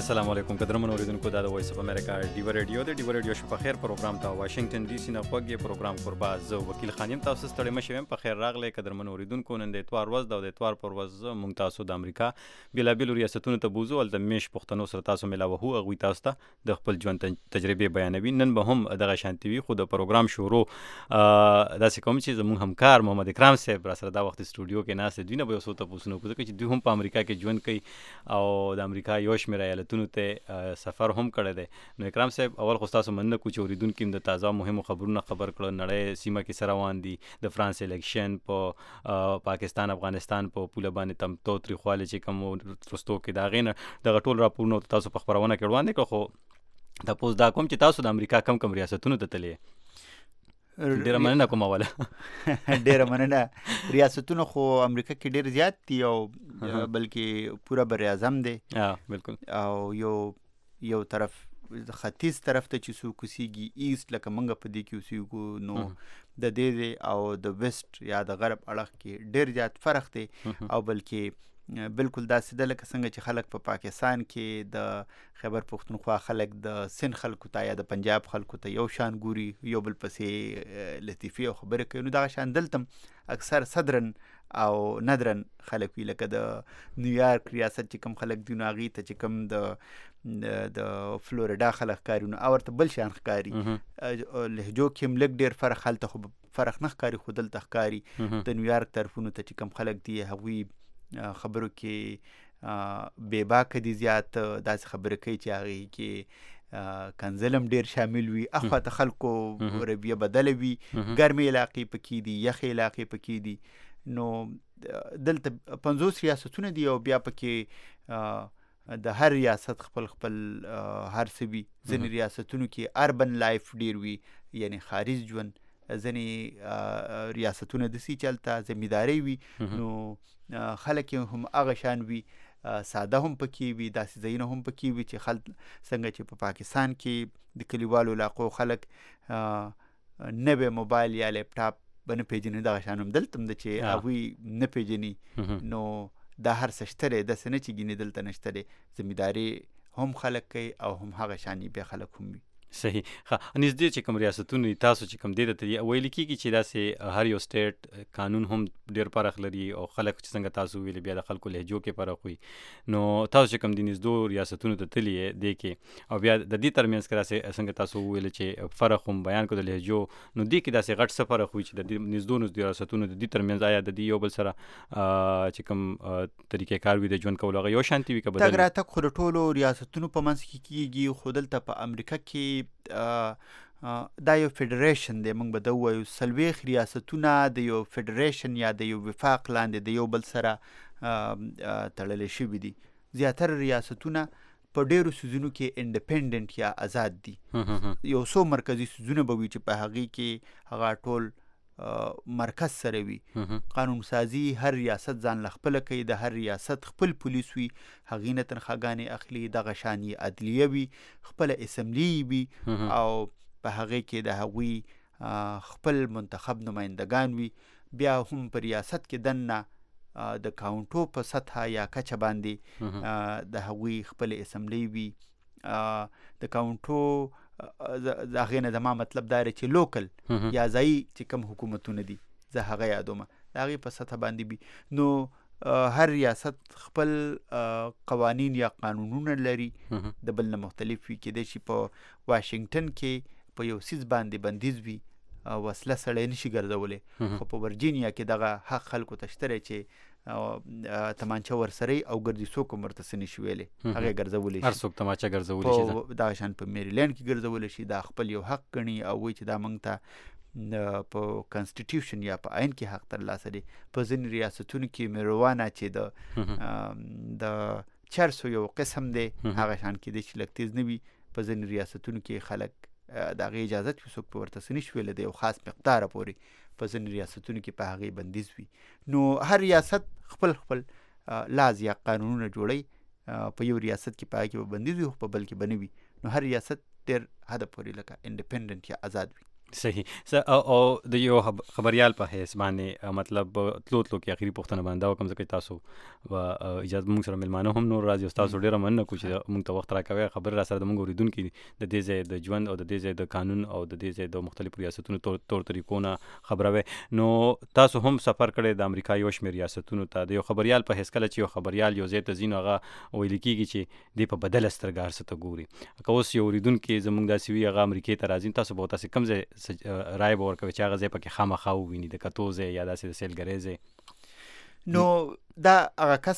السلام علیکم قدرمن اوریدونکو دا د وایس اف امریکا ډیو ریډیو د ډیو ریډیو شپه خیر پروګرام ته واشنگټن ډي سي نه خوږی پروګرام قربا زه وکیل خانیم تاسو ستړي مشوم په خیر راغلی قدرمن اوریدونکو نن د اتوار ورځ د اتوار پر ورځ مونږ تاسو د امریکا بیلابیل ریاستونو ته بوزو ول د میش پښتنو سره تاسو ملاوه هو غوي تاسو ته د خپل ژوند تجربه بیانوي نن به هم دغه شانتي وي خو د پروګرام شروع داسې کوم چې زموږ همکار محمد اکرام صاحب را سره دا وخت استودیو کې ناست دوی نه به وسو ته پوښتنه کوي چې دوی هم په امریکا کې ژوند کوي او د امریکا یو شمېر ایالتونو ته سفر هم کړی دی. نو اکرام صاحب اول خو تاسو مننه کوم چې اوریدونکو د تازه مهمو خبرونه خبر کړل نړۍ سیمه کې سره روان دي د فرانس الیکشن په پاکستان افغانستان په پوله باندې تم تو تریخواله چې کوم ترستو کې دا غینه د ټول راپورونه تاسو په خبرونه کې وړاندې کړو خو دا پوز دا کوم چې تاسو د امریکا کم ریاستونو ته تللی ډیره مننه کوم اوله ډیره مننه ریاستونه خو امریکا کې ډیر زیات دي او بلکې پورا بر اعظم دی بالکل او یو طرف ختیځ طرف ته چې څوک اوسیږي ایست لکه موږ په دې کې اوسیږو نو د دې او د ویسټ یا د غرب اړخ کې ډیر زیات فرق دی او بلکې بالکل داسې ده لکه څنګه چې خلک په پاکستان کې د خیبر پختونخوا خلک د سند خلکو ته یا د پنجاب خلکو ته یو شان ګوري یو بل پسې لطیفي او خبرې کوي نو دغه شان دلته اکثر صدرن او ندرن خلک وي لکه د نیویارک ریاست چې کوم خلک دي نو هغې ته چې کوم د فلوریډا خلک ښکاري نو ورته بل شان ښکاري لهجو کې هم لږ ډېر فرق هلته خو فرق نه ښکاري خو دلته ښکاري د نیویارک طرفونو ته چې کوم خلک دي هغوی خبرو کې بې باکه دي زیات داسې خبرې کوي چې هغې کې کنزلم ډیر شامل وي اخوا ته خلکو رویه بدله وي ګرمې علاقې پکې دي یخې علاقې پکې دي نو دلته 50 ریاستونه دي او بیا پکې د هر ریاست خپل هر څه وي ځینې ریاستونو کې اربن لایف ډیر وي یعنی خارج ژوند ځینې ریاستونه داسې چې هلته زمیندارۍ وي نو خلک هم هغه شان وي ساده هم پکې وي داسې ځایونه هم پکې وي چې خلک څنګه چې په پاکستان کې د کلیوالو علاقو خلک نوی موبایل یا لیپټاپ به نه پېژني دغه شان هم دلته هم ده چې هغوی نه پېژني نو دا هر څه شته دی داسې نه چې ګینې دلته نه شته دی زمینداري هم خلک کوي او هم هغه شانې بیا خلک هم وي صحیح ښه نږدې چې کوم ریاستونه دي تاسو چې کوم دې ته ویل کېږي چې داسې هر یو سټیټ قانون هم ډېر فرق لري او خلک چې څنګه تاسو ویلي بیا د خلکو لهجو کې فرق وي نو تاسو چې کوم د نږدې ریاستونو ته تللی یې دې کې او بیا د دې ترمنځ کې داسې څنګه تاسو وویل چې فرق هم بیان کړو د لهجو نو دې کې داسې غټ څه فرق وي چې د نږدې ریاستونو د دې ترمنځ آیا د دې یو بل سره چې کوم طریقې کار وي د ژوند کولو هغه یو شانتي وي که بدل تګ راتګ خو د ټولو ریاستونو په منځ کې کېږي خو دلته په امریکا کې دا یو فیډریشن دی موږ به دا ووایو 40 ریاستونه د یو فیډریشن یا د یو وفاق لاندې د یو بل سره تړلی شوي دي زیاتره ریاستونه په ډیرو څیزونو کې انډیپینډنټ یا آزاد دي یو څو مرکزي څیزونه به وي چې په هغې کې هغه ټول مرکز سره وي قانون سازي هر ریاست ځان له خپله کوي د هر ریاست خپل پولیس وي هغې نه تنخواګانې اخلي دغه شان یې عدلیه وي خپله اسمبلي وي او په هغې کې د هغوی خپل منتخب نمایندګان وي بیا هم په ریاست کې دننه د کاونټو په سطحه یا کچه باندې د هغوی خپل اسمبلي وي د کاونټو د هغې نه زما مطلب دا دی چې لوکل یا ځایي چې کوم حکومتونه دي زه هغه یادومه د هغې په سطحه باندې وي نو هر ریاست خپل قوانین یا قانونونه لري د بل نه مختلف وي کېدای شي په واشنګټن کې په یو څیز باندې بندیز وي وسله سړی نشي ګرځولی خو په ورجینیا کې دغه حق خلکو ته شته دی چې تمانچه ورسره او ګرځي څوک هم ورته څه نشي ویلی هغې ګرځولی شي هر څوک تماچه ګرځولی شي دغه شان په میریلینډ کې ګرځولی شي دا خپل یو حق ګڼي او وایي چې دا موږ ته په کنسټیټیوشن یا په آئین کې حق ترلاسه دی په ځینې ریاستونو کې میرووانا چې د چرسو یو قسم دی هغه شان کېدای شي لږ تیز نه وي په ځینې ریاستونو کې خلک د هغې اجازت وي څوک په ورته څه نشي ویلی د یو خاص مقداره پورې په ځینې ریاستونو کې په هغې بندیز وي نو هر ریاست خپل لاز یا قانونونه جوړوي په یو ریاست کې په هغې کې به بندیز وي خو په بل کې به نه وي نو هر ریاست ډېر حده پورې لکه انډیپینډنټ یا آزاد وي صحیح او د یو خبريال په حیث باندې مطلب تلو کې اخیری پوښتنه باندې او کوم ځکه تاسو و اجازه موږ سره ملمانه هم نور راځي او تاسو ډیره مننه کوم چې موږ ته وخت راکوي خبر را سره د موږ اوریدونکو د دې ځای د ژوند او د دې ځای د قانون او د دې ځای د مختلفو ریاستونو تور طریقو نه خبروي. نو تاسو هم سفر کړی د امریکا یو شمېر ریاستونو ته د یو خبريال په حیث کله چې یو خبريال یو ځای ته ځي نو هغه ویل کېږي چې دی په بدل سترګار څه ته ګوري. که اوس یو اوریدونکو زموږ داسې وي هغه امریکا ته راځي تاسو به تاسو کوم ځای رائے ورکوي چې هغه ځای پکې خامخا وویني د کتو ځای یا داسې د سیلګرۍ ځای؟ نو دا هغه کس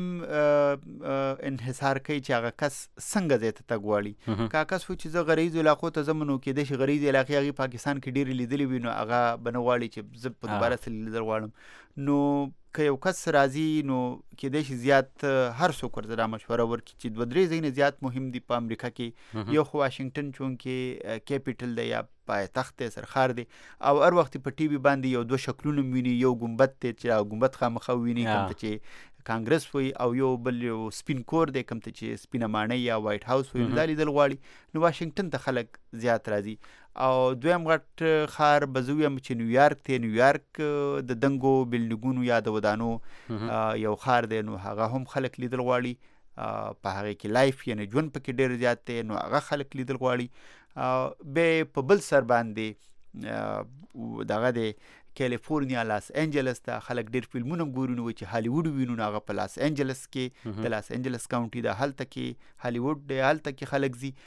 پورې انحصار کوي چې هغه کس څنګه ځای ته تګ غواړي. که کس و چې زه غریزو علاقو ته ځم نو کېدای شي غریزي علاقې هغې پاکستان کې ډېرې لیدلې وي نو هغه به نه غواړي چې زه په دوباره سره لیدل غواړم. نو که یو کس راځي نو کېدای شي زیات هر څوک ورته دا مشوره ورکړي چې 2-3 ځایونه زیات مهم دي په امریکا کې. یو خو واشنګټن چونکې کیپیټل دی یا پایتخت دی سرخار دی او هر وخت په ټي وي باندې یو 2 شکلونه ویني یو ګمبد دی چې ګمبد خامخا ویني کوم ته چې کانګرس وي او یو بل یو سپین کور دی کوم ته چې سپینه ماڼۍ یا وایټ هاوس وي دا لیدل غواړي. نو واشنګټن ته خلک زیات راځي. او دویم غټ ښار به زه ویم چې نیویارک دی. نیویارک د دنګو بلډینګونو یا د ودانو یو ښار دی نو هغه هم خلک لیدل غواړي. په هغې کې لایف یعنی ژوند پکې ډېر زیات دی نو هغه خلک لیدل غواړي. بیا په بل سر باندې دغه دی کیلیفورنیا لاس انجلس ته خلک ډېر فلمونه ګوري نو چې هالیوډ وینو نو هغه په لاس انجلس کې د لاس انجلس کاونټي ده هلته کې هالیوډ دی هلته کې خلک ځي.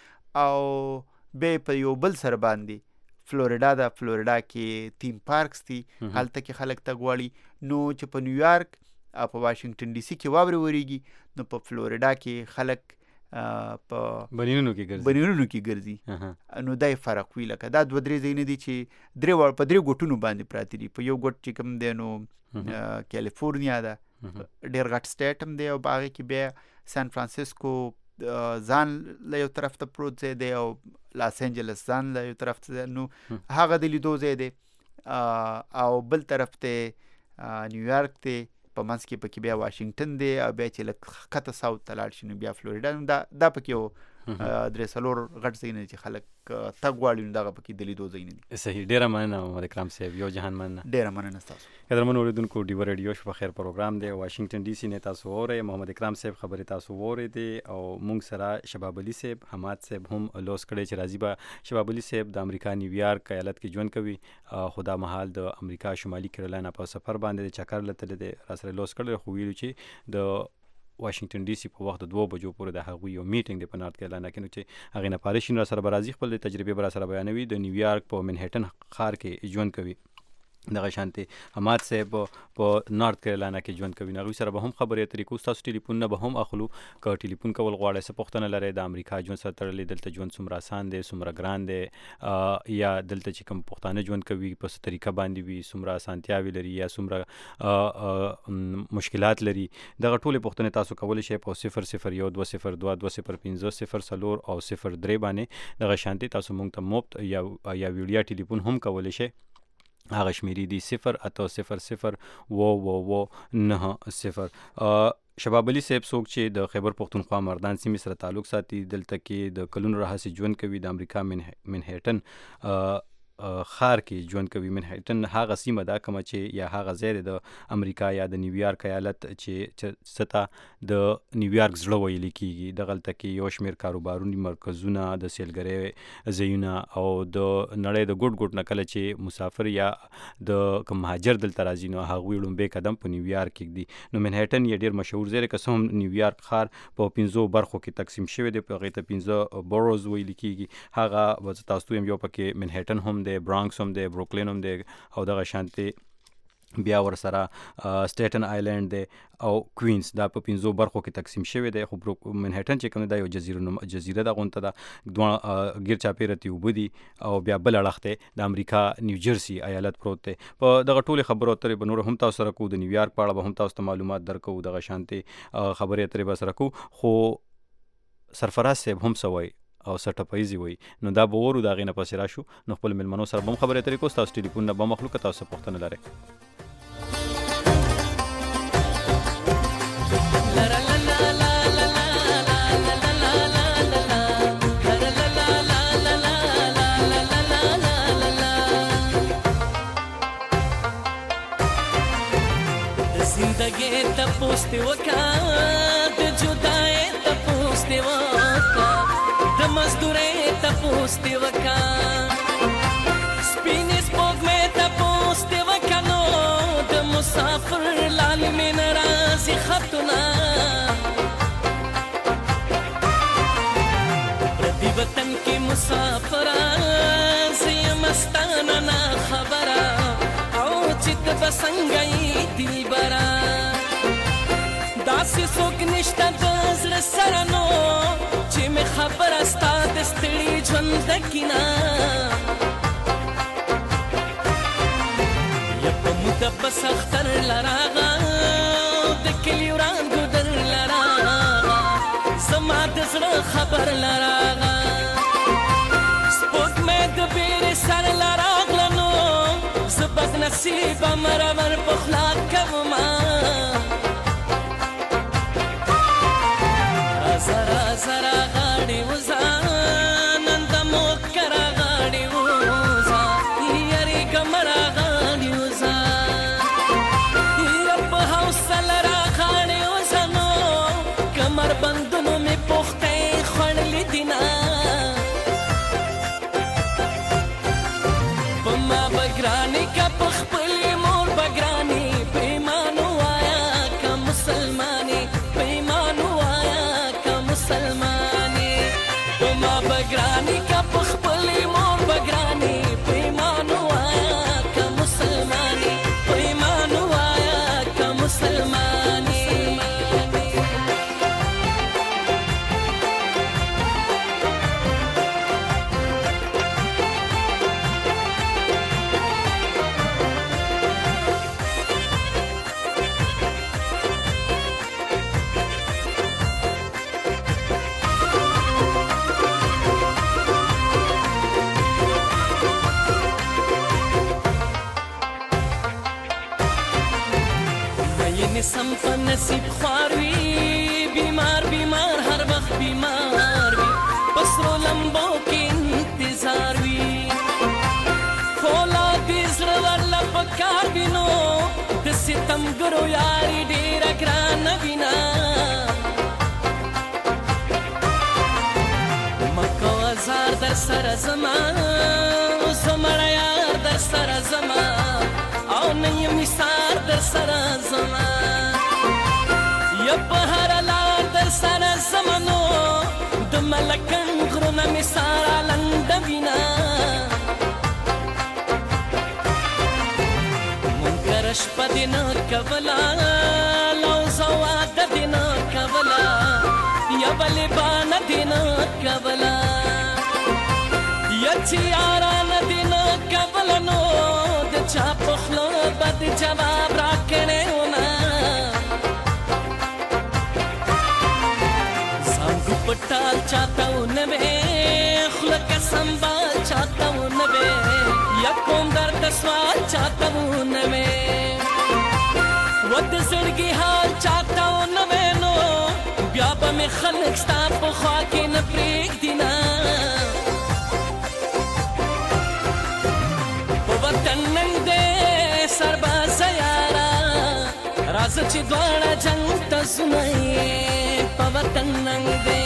او بیا په یو بل سر باندې فلوریډا ده فلوریډا کې تیم پارکس دي هلته کې خلک تګ غواړي. نو چې په نیویارک او په واشنګټن ډي سي کې واورې ورېږي نو په فلوریډا کې خلک په بنینونو کې ګرځي. نو دا فرق وی لکه دا 2-3 ځایونه دي چې په 3 ګوټونو باندې پراته دي. په یو ګوټ چې کوم دی نو کیلیفورنیا ده ډېر غټ سټیټ هم دی او په هغې کې بیا سان فرانسیسکو ځان له یو طرف ته پروت ځای دی او لاس انجلس ځان له یو طرف ته نو هغه د لیدو ځای دی. او بل طرف ته نیویارک دی په منځ کې پکې بیا واشنګټن دی او بیا چې لږ ښکته ساوت ته لاړ شي نو بیا فلوریډا دا پکې یو 3-4 غټ ځایونه چې خلک تګ غواړي نو دغه پکې د لیدو ځایونه دي. صحیح ډېره مننه محمد اکرام صاحب یو جهان مننه. ډېره مننه ستاسو. قدرمنو اوریدونکو ډیو ریډیو شپه خیر پروګرام دی واشنګټن ډي سي نه تاسو اورئ. محمد اکرام صاحب خبرې تاسو اورېدې او موږ سره شباب علي صاحب حماد صاحب هم لوس کړی چې راځي به شباب علي صاحب د امریکا نیویارک ایالت کې ژوند کوي. خو دا مهال د امریکا شمالي کیرولینا په سفر باندې چکر لتلی دی را سره لوس کړی خو ویلو چې د واشنګټن ډي سي په وخت د 2 بجو پورې د هغوی یو میټینګ دی په نارت کیرولینا کې نو چې هغې نه پاریشین را سره به راځي خپل تجربې به را سره بیانوي. د نیویارک په منهټن ښار کې ژوند کوي. دغه شانتي حماد صاحب په نارت کیرولینا کې ژوند کوي. هغوی سره به هم خبرې اترې کوو. ستاسو ټلیفونونه به هم اخلو که ټلیفون کول غواړئ څه پوښتنه لرئ د امریکا ژوند سره تړلې دلته ژوند څومره اسان دی څومره ګران دی یا دلته چې کوم پښتانه ژوند کوي په څه طریقه باندې وي څومره اسانتیاوې لري یا څومره مشکلات لري دغه ټولې پوښتنې تاسو کولی شئ په 001-202-20-4 او 03 باندې دغه شانتي تاسو موږ ته مفت یا ویډیا ټلیفون هم کولی شئ. هغه شمیرې دي 0-800-990. شباب علي صاحب څوک چې د خیبر پښتونخوا مردان سیمې سره تعلق ساتي دلته کې د کلونو راهیسې ژوند کوي د امریکا منهټن ښار کې ژوند کوي. منهټن هغه سیمه ده کومه چې یا هغه ځای د امریکا یا د نیویارک ایالت چې ستا د نیویارک زړه ویل کېږي. دغلته کې یو شمېر کاروبارونی مرکزونه د سیلګرۍ ځایونه او د نړۍ د ګوټ نه کله چې مسافر یا د کوم مهاجر دلته راځي نو هغوی لومبی قدم په نیویارک کې ږدي. نو منهټن یې ډېر مشهور ځای دی که څه هم نیویارک ښار په 5 برخو کې تقسیم شوی دی. په هغې ته 15 بوروز ویل کېږي. هغه به زه تاسو یم یو پکې منهټن هم دی برانکس هم دی بروکلین هم دی او دغه شانتي بیا ورسره سټیټن آیلینډ دی او کوینز دا په 5 برخو کې تقسیم شوی دی. خو منهټن چې کوم دا یو جزیره ده غونته ده دوه ګیر چاپیره تی اوبه دي او بیا بل اړخ ته د امریکا نیوجرسي ایالت پروت دی. په دغه ټولې خبرو اترې به نور هم تاسو سره کوو. د نیویارک په اړه به هم تاسو ته معلومات درکوو. دغه شانتي خبرې اترې به سره کوو. خو سرفراز صاحب هم سوی او سټپایزي وي نو دا به ورو د هغې نه پسې راشو نو خپل مېلمنو سره به هم خبرې اترې کوو. ستاسو ټلیفونونه به هم اخلو که تاسو پوښتنه لرئ. تپوس دی وکا د جدای تپوس دی وکا د مزدورې تپوس دی وکا سپینې سپوږمۍ تپوس دی وکا نو د مسافر لال مې نه راځي خطونه پردي وطن کې مسافره زه یم ستانه نه خبره او چې ته به څنګه یې دلبره داسې څوک نشته د زړه سره نو چې مې خبره ستا د ستړي ژوندکي نه یا په موده بس اختر لراغه د کلي وران ګودر لراغه زما د زړه خبر لراغه سپوږمۍ د بیرې سر لراغله نو زه بدنصیبه مرمر په خوله کومه زرا غاړي وزا نن د موکرا غاړي وزا یاري کمرا غاړي وزا رب حوصله را غاړي وزا نو کمر بندونو می پخته خړلې دینا پما بګرانی کا پخپل مور بګرانی پیمانو آیا کا مسلمانی پیمانو مسلمانی پما بگرانی کا پخپلی مور بگرانی پیمانو آیا کا مسلمانی پیمانو آیا کا مسلمانی سم په نصیب خوار وي بیمار بیمار هر وخت بیمار وي پسرو لمبو کې انتظار وي فولاد زړه ورله پکار وي نو د ستمګرو یاري ډېره ګرانه وینا مکو ازار در سره زما زمړه یار در سره زما او نه یم نثار در سره زما یا په هر لار در سره زما نو د ملکن غرونه مې ساره لنډه وینا مونږ شپه دې نه کوله لوزه واده دې نه کوله یا بلې بانه دې نه کوله یا چې یارانه دې نه کوله نو د چا په خوله بد جواب راکړی ونه زانګو پټال چاته ونه وې خوله قسم با چاته ونه وې یا کوم درد سوال چاته ونه وې و د زړګي حال چاته ونه وې نو بیا به مې خلک ستا په خوا کې نه پرېږدي نه وطن نن دې سرباز یارا راځه چې دواړه جنګ ته سنئ په وطن نن دې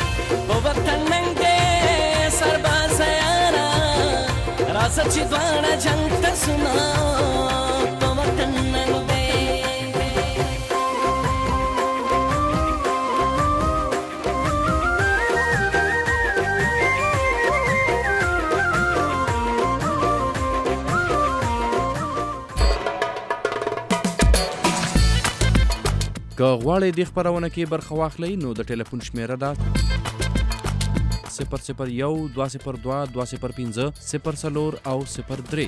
سرباز یارا راځه چې دواړه جنګ ته سنئ په وطن نن دې که غواړئ دې خپرونه کې برخه واخلئ نو د ټلیفون شمیره ده 001 202 205 04 او 03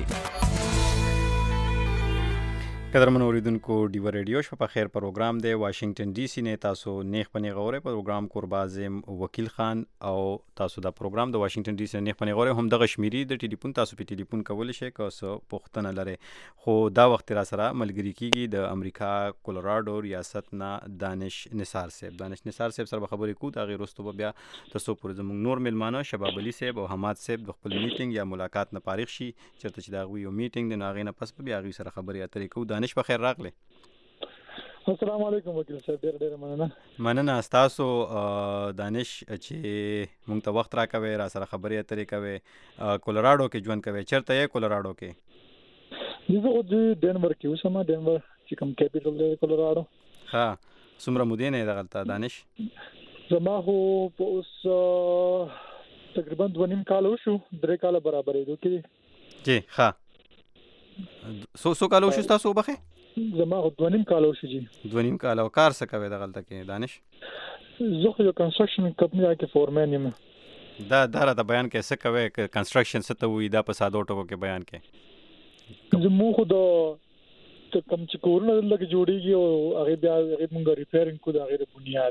قدرمن اوریدونکو ډیو ریډیو شپه په خیر پروګرام دی واشنگټن ډي سي نه تاسو نیخ پنی غوره پروګرام قربازم وکیل خان او تاسو دا پروګرام د واشنگټن ډي سي نیخ پنی غوره هم د غشمیري د ټلیفون تاسو په ټلیفون کول شي که څه پوښتنه لري خو دا وخت را سره ملګری کیږي د امریکا کولراډو ریاست نه دانش نثار صاحب سره خبرې کو دا غیر واستو بیا تاسو پر زموږ نور ملمانه شباب علي صاحب او حماد صاحب د خپل میټینګ یا ملاقات نه فارغ شي چرته چې دا غوي یو میټینګ د ناغې نه پس بیا غوي سره خبرې اترې کو دانش په خیر راغله السلام علیکم وکیل صاحب، ډېر مننه تاسو دانش چې مونږ ته وخت راکوي، را سره خبرې اترې کوي. کولراډو کې ژوند کوي، چېرته یې کولراډو کې؟ زه خو د ډینور کې اوسم، ډینور چې کوم کیپیټل دی کولراډو. ها څومره مودې نه یې دغلته دانش؟ زما خو په اوس تقریبا 2.5 کال وشو، 3 کاله برابرېدو کې. جی ښه. څو کاله وشو ستاسو وبخې؟ زما خو 2.5 کال وشو جی. 2.5 کاله. او کار څه کوي دغلته کې دانش؟ زه خو یو کنسټرکشن کمپنی کې فورمین یم. دا راته بیان کې څه کوي؟ کنسټرکشن څه ته وایي؟ دا په سادو ټکو کې بیان کې. زموږ خو د کوم چې کورونه دلته جوړېږي او هغې بیا هغې مونږ ریپیرینګ کوو د هغې د بنیاد.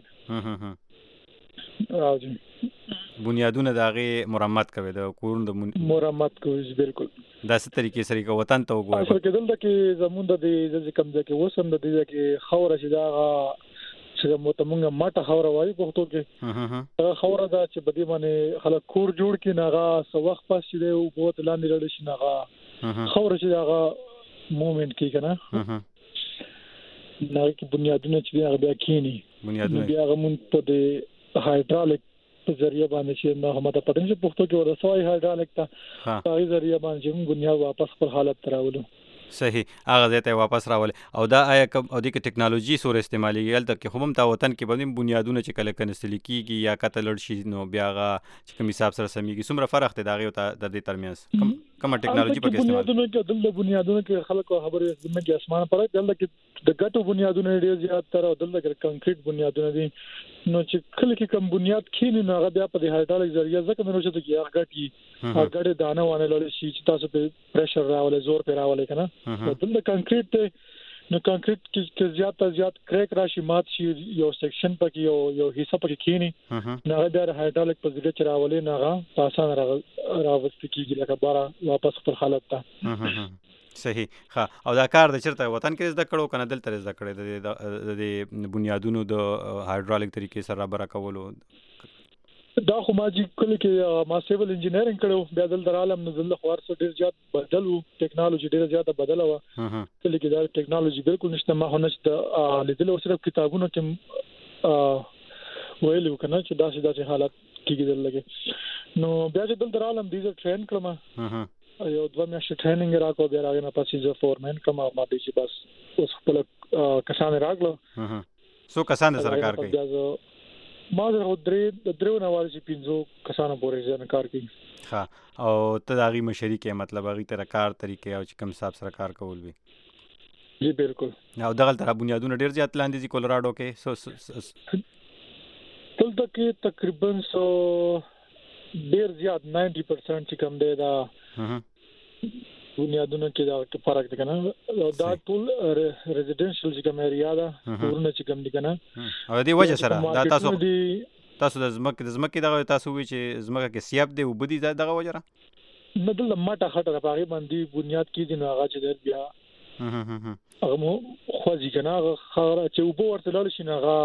بنیادونه د هغې مرمت کوي، د کورونو د مرمت کوي. بالکل دا څه طریقې سره کوي؟ وطن ته وګورئ. اصل کې دلته کې زمونږ د دې کوم ځای کې اوس هم د دې ځای کې خاوره چې دا چې مونږ ماټه خاوره وایي پښتو کې، هغه خاوره ده چې په دې باندې خلک کور جوړ کړي، نه هغه څه وخت پس چې دی اوبو ته لاندې لاړ شي، نه هغه خاوره چې هغه مومنټ کې که نه هغې کې بنیادونه چې دی هغه بیا کښېني. بیا هغه مونږ په دې هایډرالک په ذریعه باندې چې محمد پټن چې پښتو کې ورسوي هایډرالک ته، په هغې ذریعه باندې چې مونږ بنیاد واپس خپل حالت ته راولو. صحیح، هغه ځای ته واپس راولي. او دا آیا او دې کې ټیکنالوژي سوره استعمالېږي؟ هلته کې خو هم تا وطن کې به بنیادونه چې کله کنستلي کېږي یا کته لړ شي، نو بیا هغه چې کوم حساب سره سمیږي، څومره فرق دی د هغې او د دې ترمنځ؟ کومه ټیکنالوژي پکې استعمال؟ دلته بنیادونه کې خلکو خبرې زموږ کې اسمان فرق، دلته کې د ګټو بنیادونه ډېر زیات تر او دلته کې کنکریټ بنیادونه دي. نو چې کله کې کوم بنیاد کښېني نو هغه بیا په دې هایډرالک ذریعه ځکه مې روچته کې هغه ګټي هغه ګټې دانه وانه لړل شي چې تاسو په پریشر راولي، زور په راولي که نه. دلته کنکریټ دی، نو کنکریټ کې زیات کریک راشي، مات شي، یو سیکشن پکې یو حصہ پکې کښېني، نو هغه بیا هایډرالک په ذریعه چې راولي نو هغه په اسانه راوستل کېږي لکه باره واپس خپل حالت ته. صحیح. ښه. او دا کار د چېرته وطن کې زده کړو که نه دلته زده کړی د بنیادونو د هایډرالک طریقې سره رابره کولو؟ دا خو ما چې کله کې ما سیول انجینیرینګ کړو، بیا دلته رالم نو دلته خو هر څه ډېر زیات بدل و، ټیکنالوژي ډېره زیاته بدله وه. کله کې دا ټیکنالوژي بالکل نشته، ما خو نشته لیدلی و، صرف کتابونو کې ویلي و که نه چې داسې حالت کېږي دلته کې. نو بیا چې دلته رالم دې زه ټرین کړم، یو 2 میاشتې ټریننګ یې راکړو، بیا هغې نه پسې زه فورمین کړم او ما دې چې بس اوس خپله کسان یې راکړل. څو کسان د سره کار کوي؟ ما سره خو 3 نه وارې چې 5 کسانو پورې ځان کار کوي. ښه. او ته د هغې مشري کوې، مطلب هغې ته کار طریقې او چې کوم حساب سره کار کول وي؟ جی بالکل. او دغلته را بنیادونه ډېر زیات لاندې دي کولراډو کې؟ دلته کې تقریبا ډېر زیات 90% چې کوم دی دا بنیادونه کې دا فرق دی که نه. دا ټول ریزیډنشل چې کوم ایریا ده، کورونه چې کوم دي که نه. او د دې وجه سره دا تاسو د ځمکې دغه تاسو وایي چې ځمکه کې سیاب دی، اوبه دي، دغه وجه را نه دلته ماټه خټه ده، په هغې باندې بنیاد کېږي نو هغه چې دی بیا هغه مو خوځي که نه، هغه خاوره چې اوبه ورته لاړ شي نو هغه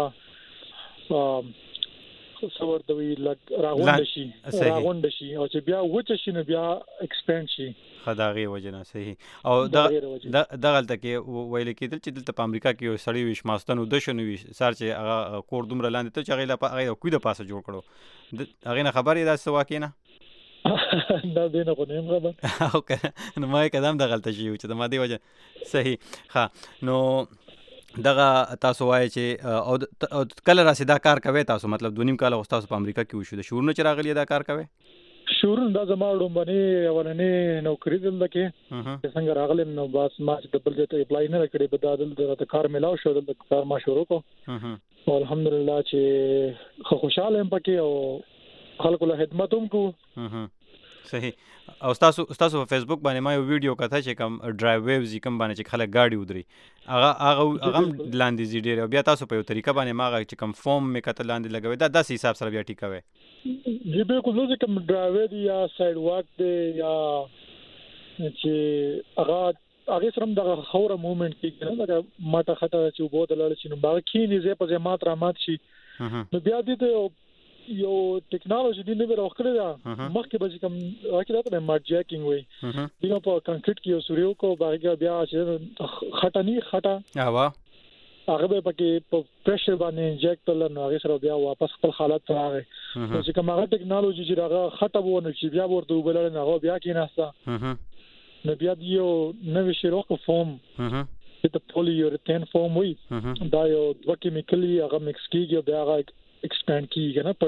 څه ورته وایي راغونډه شي او چې بیا وچه شي نو بیا ایکسپینډ شي. ښه. د هغې وجې نه. صحیح. او دغلته کې ویل کېدل چې دلته په امریکا کې یو سړی وي شماستن و 10 وي سار چې هغه کور دومره لاندې ته چې هغې کوی د پاسه جوړ کړو، هغې نه خبر یې داسې واقع نه؟ دا دې نه خو نه یم خبر. نو ما یې قدم دغلته شي و چې د ما دې وجه. صحیح. ښه. نو دغه تاسو وایي چې او کله راسې دا کار کوئ تاسو؟ مطلب 2.5 کاله خو ستاسو په امریکا کې وشو، د شعورونه چې راغلي دا کار کوئ؟ شعورونه دا زما لومبنۍ اولنۍ نوکري دلته کې چې څنګه راغلم نو بس ما چې د بل ځای ته اپلای نه کړی، په دا دلته راته کار میلاو شو، دلته کار ما شروع کړو او الحمدلله چې ښه خوشحاله یم پکې او خلکو له خدمت هم کوو. صحیح. او تاسو په فیسبوک باندې ما یو ویډیو کته چې کوم ډرایو ویوز کوم باندې چې خلک گاډي ودري هغه هم لاندې زی ډېر، او بیا تاسو په یو طریقه باندې ما چې کوم فوم مې کته لاندې لګوي، دا داسې حساب سره بیا ټیکوي؟ جی بالکل. نو چې کوم ډرایو دی یا سایډ واک دی یا چې هغې سره هم دغه خوره مومنټ کېږي نه، لکه ماټه خټه چې اوبو ته لاړ شي نو هغه کښېني ځای په ځای مات رامات شي، نو بیا دې ته یو ټیکنالوژي دې نوې راوښکړې ده. مخکې به چې کوم هغه کې راته ماټ جیکینګ وایي، دې په کنکریټ کې یو سوري وکړو، هغې بیا چې خټه نه خټه هغه به پکې په پریشر باندې انجکټ کړل نو هغه سره بیا واپس خپل حالت ته راغی نو چې کومه ټیکنالوژي چې هغه خټه وونه چې بیا ورته وبلل نه هغه بیا کې نهسته نو بیا یو نوې شیروک فورم چې د پولیوريثین فورم وي دا یو دوه کیمیکلي هغه مکس کیږي بیا هغه ایکسپاند کیږي نه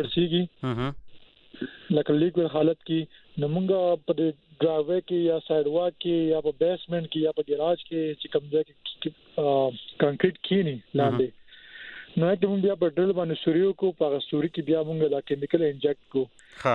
پړسیږي لکه لیکوډ حالت کې نو موږ په ډرایوې کې یا سایډ واک کې یا په بیسمنټ کې یا په ګراج کې چې کوم ځای کې کانکریټ کینی لاندې نو کوم بیا په ډرل باندې سوریو کو په سوري کې بیا موږ دا کیمیکل انجکټ کو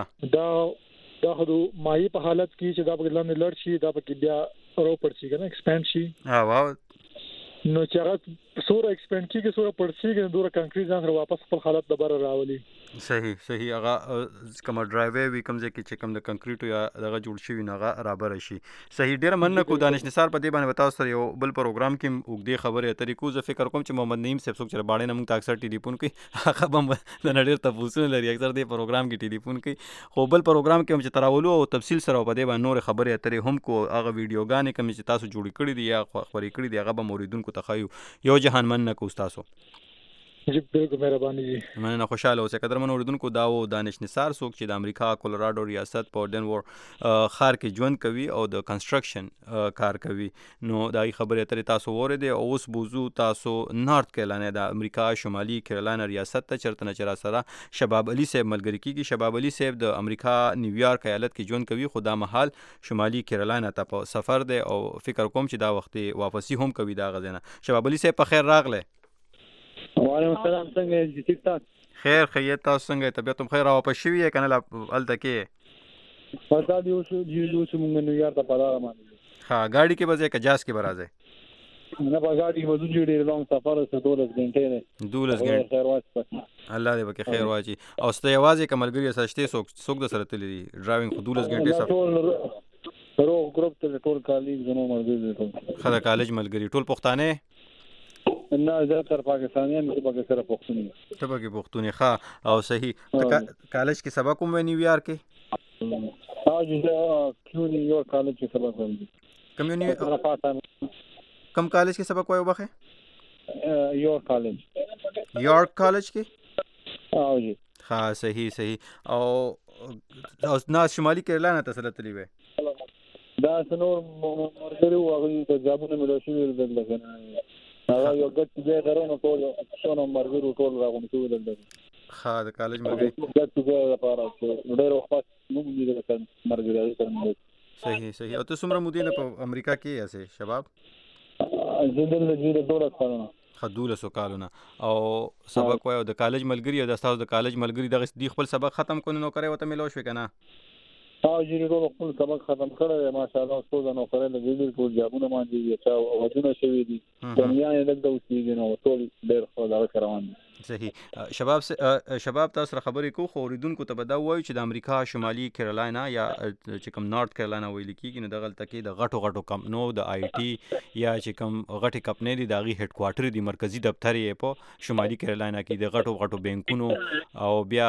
دا خو مایي په حالت کې چې دا په لاندې لړ شي دا په بیا رو پړسي کنه ایکسپاند شي واو نو چې هغه سوره ایکسپاند کیږي سوره پړسیږي نو دوره کانکریټ ځان سره واپس خپل حالت د بره راولي صحیح هغه کوم ډرایوې وی کوم ځکه چې کوم د کانکریټو یا دغه جوړ شوی نه هغه رابر شي صحیح ډیر مننه کو دانش نثار په دې باندې وتاو سره یو بل پروګرام کې وګړي خبرې اترې کو زه فکر کوم چې محمد نعیم صاحب څوک چې باندې موږ اکثر ټلیفون کوي هغه بم د نړۍ ته پوښتنه لري اکثر دې پروګرام کې ټلیفون کوي خو بل پروګرام کې هم چې تراولو او تفصیل سره په دې باندې نور خبرې اترې هم کو هغه ویډیوګانې کوم چې تاسو جوړ کړی دي یا خبرې کړی دي هغه به موریدونکو ته خایو یو جهان مننه کو تاسو جی بالکل مهرباني جی مننه خوشاله اوسه قدرمن اوریدونکو دا و دانش نثار څوک چې د امریکا کولراډو ریاست په ډنور ښار کې ژوند کوي او د کنسټرکشن کار کوي نو دا خبره اترې تاسو وره او اوس بوزو تاسو نارت کیرلانا د امریکا شمالي کیرلانا ریاست ته چرته نه چر سره شباب علي صاحب ملګری کیږي شباب علي صاحب د امریکا نیویارک ایالت کې ژوند کوي خو دا مهال شمالي کیرلانا ته په سفر دی او فکر کوم چې دا وخت واپسی هم کوي دا غزنه شباب علي صاحب په خیر راغله وعلیکم السلام څنګه ټیک ټاک خیر خیریت تاسو څنګه طبیعت خیر او په شوی کنه الته کې پتا دی اوس موږ نیویارک ته پاره باندې ها गाड़ी کې بځه کجاس کې برازه نه په गाड़ी کې وځو ډېر لونګ سفر سره 12 غنټې نه 12 غنټې خیر واچ الله دې وکي خیر واچي او ست یوازې کملګری سشته څوک د سره تللی ډرایوینګ خو 12 غنټې سفر ورو ګروپ ته ټول کالج زمو مرګ خدا کالج ملګری ټول پښتانه نه زه تر پاکستانیان ته پکې سره پښتوني ته پکې پښتوني ښه او صحیح کالج کې سبق کوم نیویارک کې او کیو نیویارک کالج کې سبق کوم کم کالج کې سبق وایو بخه یورک کالج کې او جی ها صحیح او نه شمالي کیرلانا ته سره تلی وې دا سنور مرګري واغې ته ځابونه ملوشي ولدل هغه یو ګټ دې غرونو ټول څونه مرګرو ټول راغون څو ولدل ها د کالج مرګري ګټ دې لپاره چې ډېر وخت موږ دې کړم مرګري سره صحیح او ته څومره مودې په امریکا کې یې شباب زندل دې دولت کارونه خدوله سوکالونه او سبق وایو د کالج ملګری او د تاسو د کالج ملګری دغه خپل سبق ختم کونه نو کوي وته ملو شو کنه او جری ټول خپل سبق ختم کړل ماشاءالله اوس نو کړل دې ټول جابونه باندې یا چا ودونه شوی دي دنیا یې لږ د اوسېږي نو ټول ډېر خو دا روان صحیح شباب تاسو سره خبرې کو خو اوریدونکو ته بدا وایو چې د امریکا شمالي کیرلانا یا چې کوم نارت کیرلانا ویل کیږي نو دغه تکي د غټو کمپنو د آی ټي یا چې کوم غټي کمپنۍ دي دغه هډ کوارټر دی مرکزی دفتر یې په شمالي کیرلانا کې د غټو بانکونو او بیا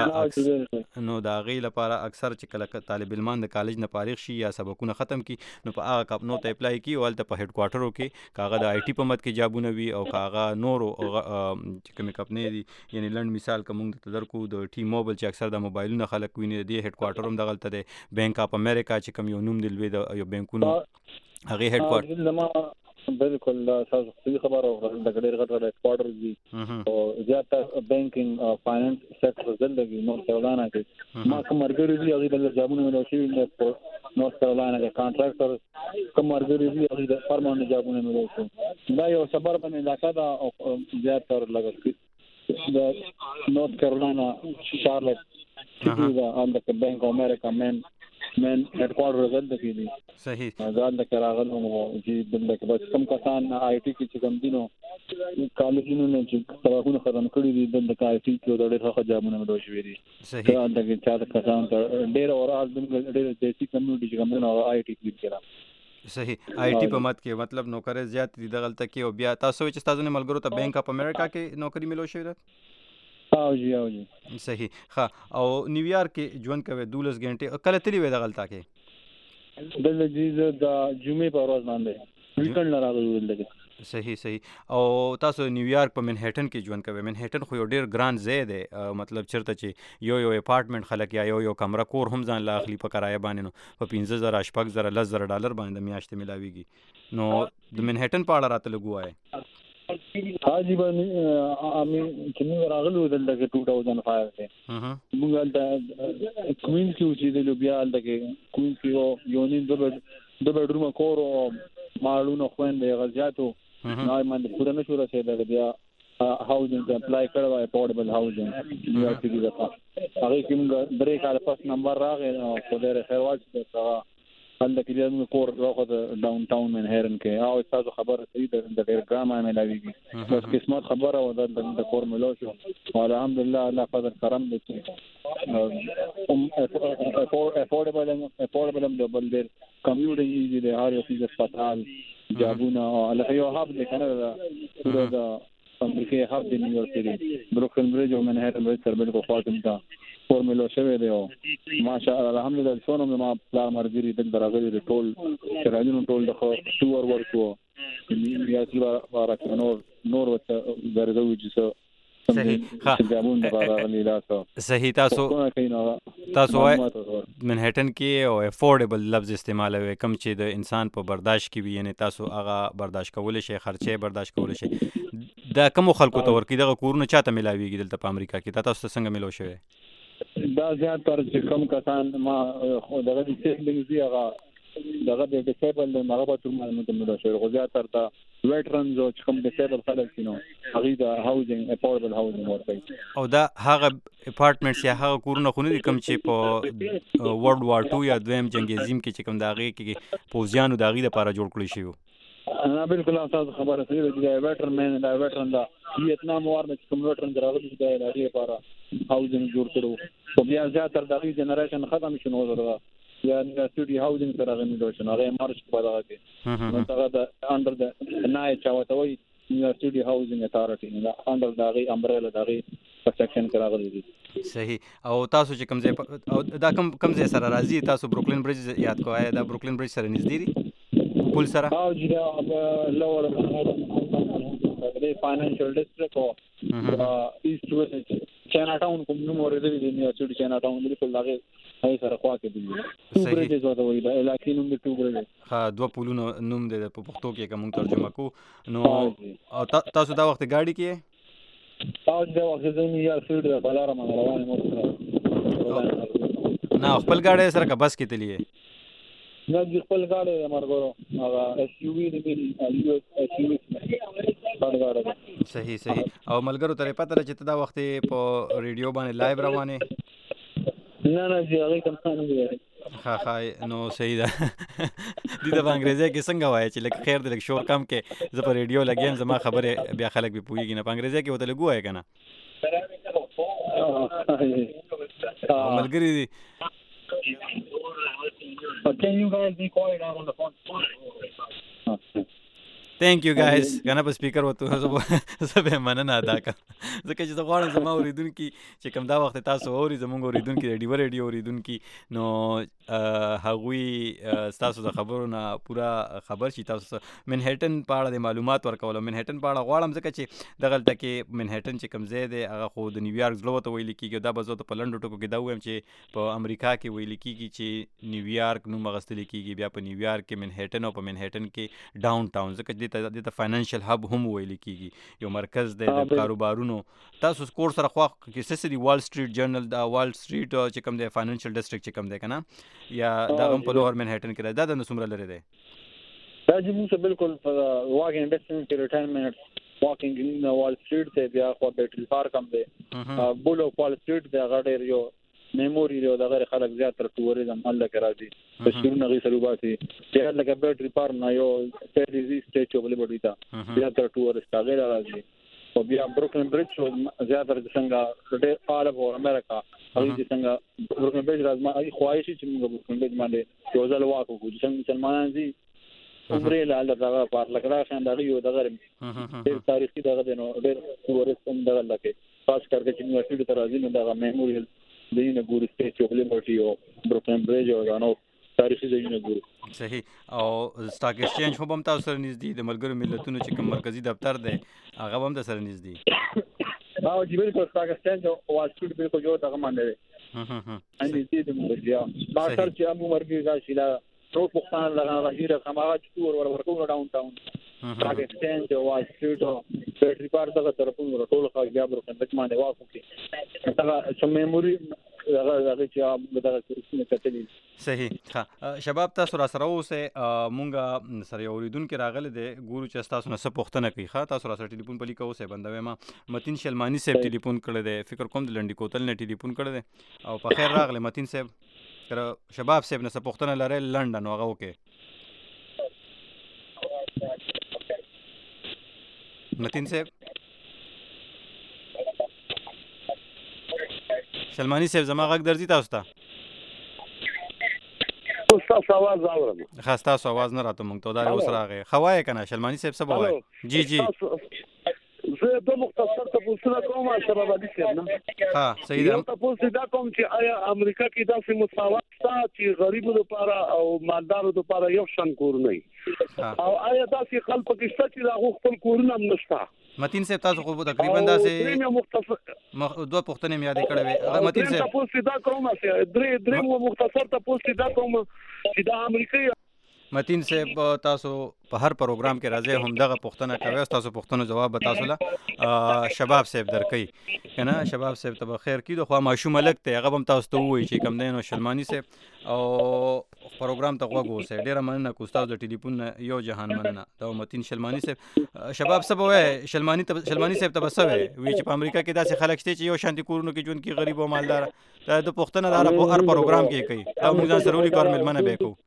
نو دا غي لپاره اکثر چې کله طالب علمان د کالج نه فارغ شي یا سبقونه ختم کی نو په هغه کمپنو ته اپلای کی او ته په هډ کوارټرو کې کاغه د آی ټي په مد کې جابونه وي او کاغه نورو چې کوم کمپنۍ یعنی لند مثال کوم د تدرکو د ټي موبایل چې اکثر د موبایلونو خلک ویني د هډ کوارټر هم دغلته د بانک اف امریکا چې کوم یو نوم دی د یو بانکونو هغه هډ کوارټر بالکل تاسو خپل خبره د ډېر غټ هډ کوارټر دي او زیاته بانکینګ فاینانس سېکټر زندګي نو کیرلانا کې ما کوم مرګري دي هغه د جابونو ملو شي نو کیرلانا کې کانټراکټر کوم مرګري دي هغه د پرماننت جابونو ملو شي دا یو صبر باندې علاقه دا او زیاتره لګل the North Carolina Charlotte city on the Bank of America men headquarters د کېدی صحیح ځان د کراغلو چې د بس کم کسان آی ټي کې چې کوم دینو کالجونو نه چې سبقونه ختم کړی دي د آی ټي کې د ډېر ښه جابونه ملو شوی دي صحیح دا د چا د کسان ډېر اورال د ډېر دیسي کمیونټي چې کوم نو آی ټي کې کړه صحیح آی ټي په مت کې مطلب نوکری زیات دي دغلته کې او بیا تاسو چې تاسو نه ملګرو ته بانک اف امریکا کې نوکری ملو شوی ده او جی صحیح ښه او نیویارک کې ژوند کوي 12 غنټې کله تلی وې دغلته کې د جمعې په ورځ باندې ویکند راغلی ولګي صحیح او تاسو نیویارک په منهټن کې ژوند کوئ. منهټن خو یو ډیر ګران ځای دی، مطلب چېرته چې یو اپارټمنټ خلک یا یو کمره کور هم ځان له اخلي په کرایه باندې، نو په 15,000 شپږ 10,000 ډالر باندې د میاشتې ملاویږي. نو د منهټن په اړه راته لږ ووایئ. حاجی باندې امي چې موږ راغلو دلته 2005 کې موږ د کوینز کې اوسېدلو، بیا دلته کوینز کې یو نیم د بیډروم کور او مالونو خويندې غزياتو نو باندې پوره نشو رسیدل. بیا هاوزینګ اپلای کړو، افورډیبل هاوزینګ یونیورسيټي دغه هغه کوم درې کال پس نمبر راغی او په ډېر خیرواج دغه هلته کې موږ کور راخو د ډاون ټاون منهټن کې. او تاسو خبره صحیح ده، د ډېر ګرام ملاویږي، بس قسمت خبره و د کور ملو شو. الحمدلله الله فضل کرم دې افورډیبل ډبل ډېر کمیوټ ایزي دی، هر یو څه هسپتال جابونه الله یو هاب د کنه د امریکای هاب د نیویارک بروکلین بریج او منهټن بریج سره بالکل خاطم دا فورمولا شوی دی. او ماشاءالله الحمدلله څونه ما پلان مرګري د درغلي ټول شراجونو ټول د ټور ورکو بیا چې بارا نور وته درځو چې صحیح. تاسو وای منهټن کې او افورډیبل لفظ استعمالوي، کم چې د انسان په برداشت کې وي، یعنی تاسو هغه برداشت کولای شئ، خرچې برداشت کولای شئ. دا کوم خلکو ته ورکی دغه کورونه چاته ملاويږي دلته په امریکا کې؟ تاسو څنګه ملو شوی؟ دا زیات تر چې کم کسان ما دغه سیلینګ دی هغه دغه د ډیسیبل نه په تور باندې متمرد شوی، خو زیات تر دا ویټرنز او چې کوم ډیسیبل خلک نو هغه د هاوزینګ افورډیبل هاوزینګ ورته. او دا هغه اپارټمنټس یا هغه کورونه خو نه دي کوم چې په ورلد وار 2 یا دویم جنگ عظیم کې چې کوم داغه کې پوزیانو داغه لپاره جوړ کړی شي. انا بالکل تاسو خبره صحیح ده، دا ویټرن دا ویټرن دا ویتنام وار نه کوم ویټرن دراغلي دی لري لپاره هاوزینګ جوړ کړو. خو بیا زیات تر دغه جنریشن ختم شنو ورغه یا سټډي هاوزینګ سره غنی دوشن هغه مارچ په دغه کې نو هغه د انډر د نای چاوته وي یونیورسيټي هاوزینګ اتارټي نه انډر دغه امبریلا دغه په سیکشن کې راغلي دي. صحیح. او تاسو چې کوم ځای او دا کوم ځای سره راځي؟ تاسو بروکلین بریج یاد کوئ؟ دا بروکلین بریج سره نږدې دی پول سره؟ او چې لوور د فاینانشل ډیسټریکټ او ایست ویسټ چاینا ټاون کوم نوم ورته دی یونیورسيټي چاینا ټاون بالکل هغه هي سره خوا کې دی. ټو بریجز وته وي دا علاقې نوم دی ټو بریجز. ها دوه پولونو نوم دی په پښتو کې کوم ترجمه کو. نو تاسو دا وخت ګاډي کې او دا وخت زمي یا سړي د بلاره ما روان مو نه خپل ګاډي سره کا بس کې تلیه نه خپل ګاډي مرګورو هغه اس یو وی دی یو اس یو وی. صحیح. او ملګرو ته پته چې دا وخت په ریډیو باندې لایو روانه نه هغه کوم څه نه دی. ها نو صحیح ده. دې د انګریزي کې څنګه وایي چې لکه خیر د لک شور کم کې زه په ریډیو لګیم، زما خبره بیا خلک به پوهیږي نه. په انګریزي کې وته لګو وایي کنه ملګری دي. Can you guys be quiet on the phone? Thank you guys. غنه په سپیکر وته زه به مننه ادا کوم ځکه چې زه غواړم زما اوریدونکي چې کوم دا وخت تاسو اوري زموږ اوریدونکي د ډیور ریډیو اوریدونکي نو هغوی تاسو د خبرونه پورا خبر شي. تاسو منهټن په اړه د معلومات ورکول. منهټن په اړه غواړم ځکه چې دغه کې منهټن چې کوم ځای دی هغه خو د نیویارک زړه ته ویل کېږي. دا به زه په لنډو ټکو کې دا وایم چې په امریکا کې ویل کېږي چې نیویارک نوم اخیستل کېږي، بیا په نیویارک کې منهټن او په منهټن کې ډاون ټاون ځکه د فاینانشل هب هم ویل کېږي، یو مرکز دی د کاروبارونو. تاسو کور سره خوا کې څه دی وال سټریټ جرنل دا وال سټریټ چې کوم دی فاینانشل ډیسټریکټ چې کوم دی کنه یا دا هم په لوور منهټن کې دا د نسمره لري دی. دا چې موږ بالکل په واکینګ ډیسټنس کې 10 منټس واکینګ ان وال سټریټ ته بیا خو بیټری پارک هم دی بولو وال سټریټ دا غړ یو میموري له دغه خلک زیات تر ټوریزم الله کې راځي په شیرونه غي سلوباسي چې لکه بیټری پارک نه یو ټریزي سټیچو بل بډی تا زیات تر ټورست هغه راځي. او بیا بروکلین بریج شو زیات تر څنګه ډېر آل اوور امریکا هغه څنګه بروکلین بریج راځي هغه خواهشي چې موږ بروکلین بریج باندې یو ځل واکو چې څنګه مسلمانان دي عمره لاله دغه پار لګرا خان دغه یو دغه ډېر تاریخي دغه دی نو ډېر ټورست هم دغه لکه خاص کر چې یونیورسيټي ته راځي نو دغه میموریل د یو ګوري سټیچ او لیبرټي او بروکلین بریج او نو تاریخي ځایونه ګورو. صحیح. او سټاک ایکسچینج هم تاسو سره نږدې د ملګرو ملتونو چې کوم مرکزی دفتر دی هغه هم د سره نږدې. چې بالکل سټاک ایکسچینج او وال سټریټ بالکل جوړ دغه باندې دی. ان دې د مرګیا دا تر چې امو مرګي راشي دا ټول پښتانه لغه راځي رقم هغه چې ورکو ډاون ټاون سټاک ایکسچینج او وال سټریټ او بیټری بار دغه طرفونو ټول خو بیا ورکو د باندې واکو کې دا چې میموري هغه چې دغه څه کتلې. صحیح. ها شباب تاسو را سره اوسه مونږه سره اوریدونکو راغله د ګورو چې تاسو نه څه پوښتنه کوي. ها تاسو را سره ټلیفون پلی کوو سه بندوي ما متین شلمانی صاحب ټلیفون کړی دی فکر کوم د لنډی کوتل نه ټلیفون کړی دی او په خیر راغله متین صاحب تر شباب صاحب نه څه پوښتنه لري لندن هغه وکي متین صاحب شلمانی صاحب زما غږ درځي تاسو ته؟ تاسو आवाज اورم. خاص تاسو आवाज نه راته مونږ ته دا اوس راغی. خوای کنه شلمانی صاحب څه بوای؟ جی جی زه د مختصر تاسو کوم شباب علي صاحب نه. ها صحیح ده. تاسو دا کوم چې آیا امریکا کې داسې مساوات شته چې غریبو لپاره او مالدارو لپاره یو شان کور نه وي او آیا داسې خلک پکې شته چې هغه خپل کورونه هم نشته؟ متین صاحب تاسو خو تقریبا داسې دوه پوښتنې مې یادې کړې وې. متین صاحب تاسو دا کوم چې درې مختصر تاسو دا کوم چې د امریکا متین صاحب تاسو په هر پروګرام کې راځي هم دغه پوښتنه کوي تاسو پوښتنو جواب به تاسو له شباب صاحب درکې کنه. شباب صاحب ته خیر کیدو خو ماشوم ملک ته هغه هم تاسو ته وایي چې کم دینو شلمانی صاحب او پروګرام ته غوږ اوسه. ډیره مننه کو تاسو د ټلیفون یو جهان مننه. دا متین شلمانی صاحب شباب صاحب وای شلمانی صاحب ته بسوي وی چې په امریکا کې داسې خلک شته چې یو شانتي کورونو کې جون کې غریب او مالدار دا د پوښتنه دار په هر پروګرام کې کوي او موږ ځان سره کار ملمنه به کو.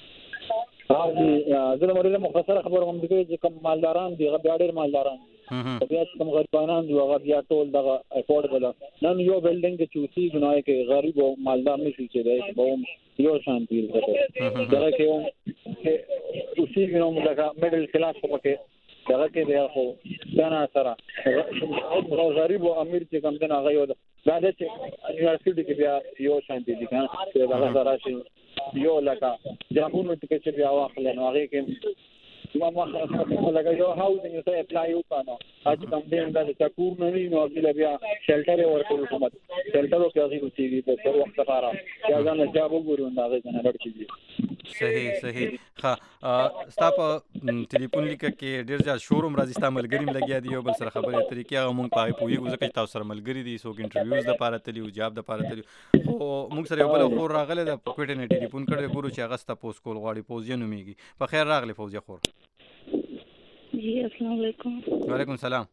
زه مرله مختصر خبر هم دي چې کوم مالداران دي بیا ډېر مالداران بیا کوم غریبانان دي هغه بیا ټول دغه افورډبل نن یو بلډینګ چې اوسې غنای کې غریب او مالدار نشي چې دی به یو شانتي دغه کې اوسې غنوم دغه میډل کلاس په کې دغه کې دی خو ځان سره غریب او امیر چې کوم دغه یو دا چې یونیورسيټي کې بیا یو شانتي دي کنه دغه راشي یو لکه جامونو ته چې بیا واخلې نو هغه کې ما لکه یو هاوسینګ ته اپلای وکړو چې کوم دې انداز ته کور نه وي نو بیا شیلټر ورکول حکومت شیلټر او هغه وسیږي په وخت لپاره یا ځان جواب وګورو نو هغه نه لړ کیږي. صحیح. ها ستاپ ټلیفون لیک کې ډیر ځل شوروم راځي ستا ملګری لګیا دی یو بل سره خبرې طریقې هغه مونږ پای پوهیږو ځکه چې تاسو سره ملګری دي سو انټرویوز د پاره تلی او جواب د پاره تلی خو مونږ سره یو بل خور راغله د کوټه نه ټلیفون کړو ګورو چې هغه ستا پوس کول غواړي فوزیه نوميږي. په خیر راغلی فوزیه خور. جی السلام علیکم. وعلیکم السلام.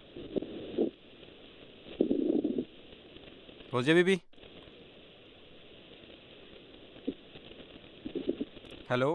فوزیه بیبي هلو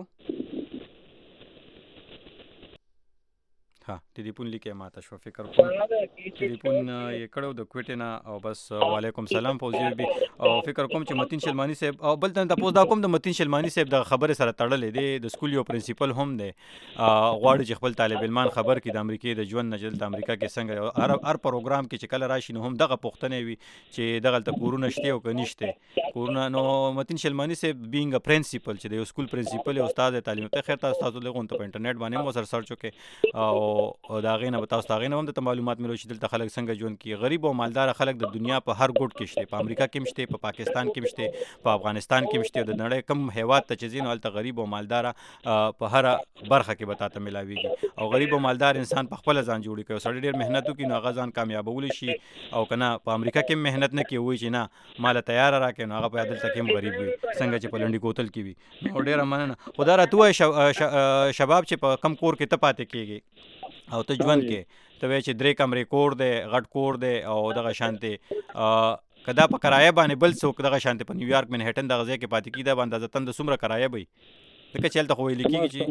ها ټلیفون لیکه ماته شو فکر کوم ټلیفون یې کړو د کوټې نه او بس وعلیکم سلام فوزیه بي او فکر کوم چې متین شلمانی صاحب او بل ته تاسو دا کوم د متین شلمانی صاحب د خبره سره تړلې دي د سکول یو پرنسپل هم دی غواړي چې خپل طالب علمان خبر کړي د امریکای د ژوند نجل د امریکا کې څنګه هر پروګرام کې چې کله راشي نو هم دغه پوښتنه وي چې دغه ته کورونه شته او کنيشته کورونه نو متین شلمانی صاحب بینګ ا پرنسپل چې د سکول پرنسپل او استاد تعلیم ته خیر تاسو له غون ته په انټرنیټ باندې مو سره سرچ وکړئ او دا غینه به تاسو غینه هم د معلومات ملو چې دلته خلک څنګه ژوند کوي. غریب او مالدار خلک د دنیا په هر ګوټ کې شته په امریکا کې مشته په پاکستان کې مشته په افغانستان کې مشته د نړۍ کم هیواد ته چې زین ولته غریب او مالدار په هر برخه کې بتاته ملاويږي او غریب او مالدار انسان په خپل ځان جوړي کوي سړی ډیر مهنت کوي نو غزان کامیابول شي او کنه په امریکا کې مهنت نه کوي چې نه مال تیار راکې نو هغه په عدالت کې غریب وي څنګه چې په لنډي کوتل کې وي. نو ډیر مننه خدا راتوه شباب چې په کم کور کې ته پاتې کیږي او ته ژوند کې ته وای چې درې کمرې کور دی غټ کور دی او دغه شانتي کدا په کرایه باندې بل څوک دغه شانتي په نیویارک منهټن دغه ځای کې پاتې کیده باندې ځتن د سمره کرایه وي لکه چلته خو ویل کیږي چې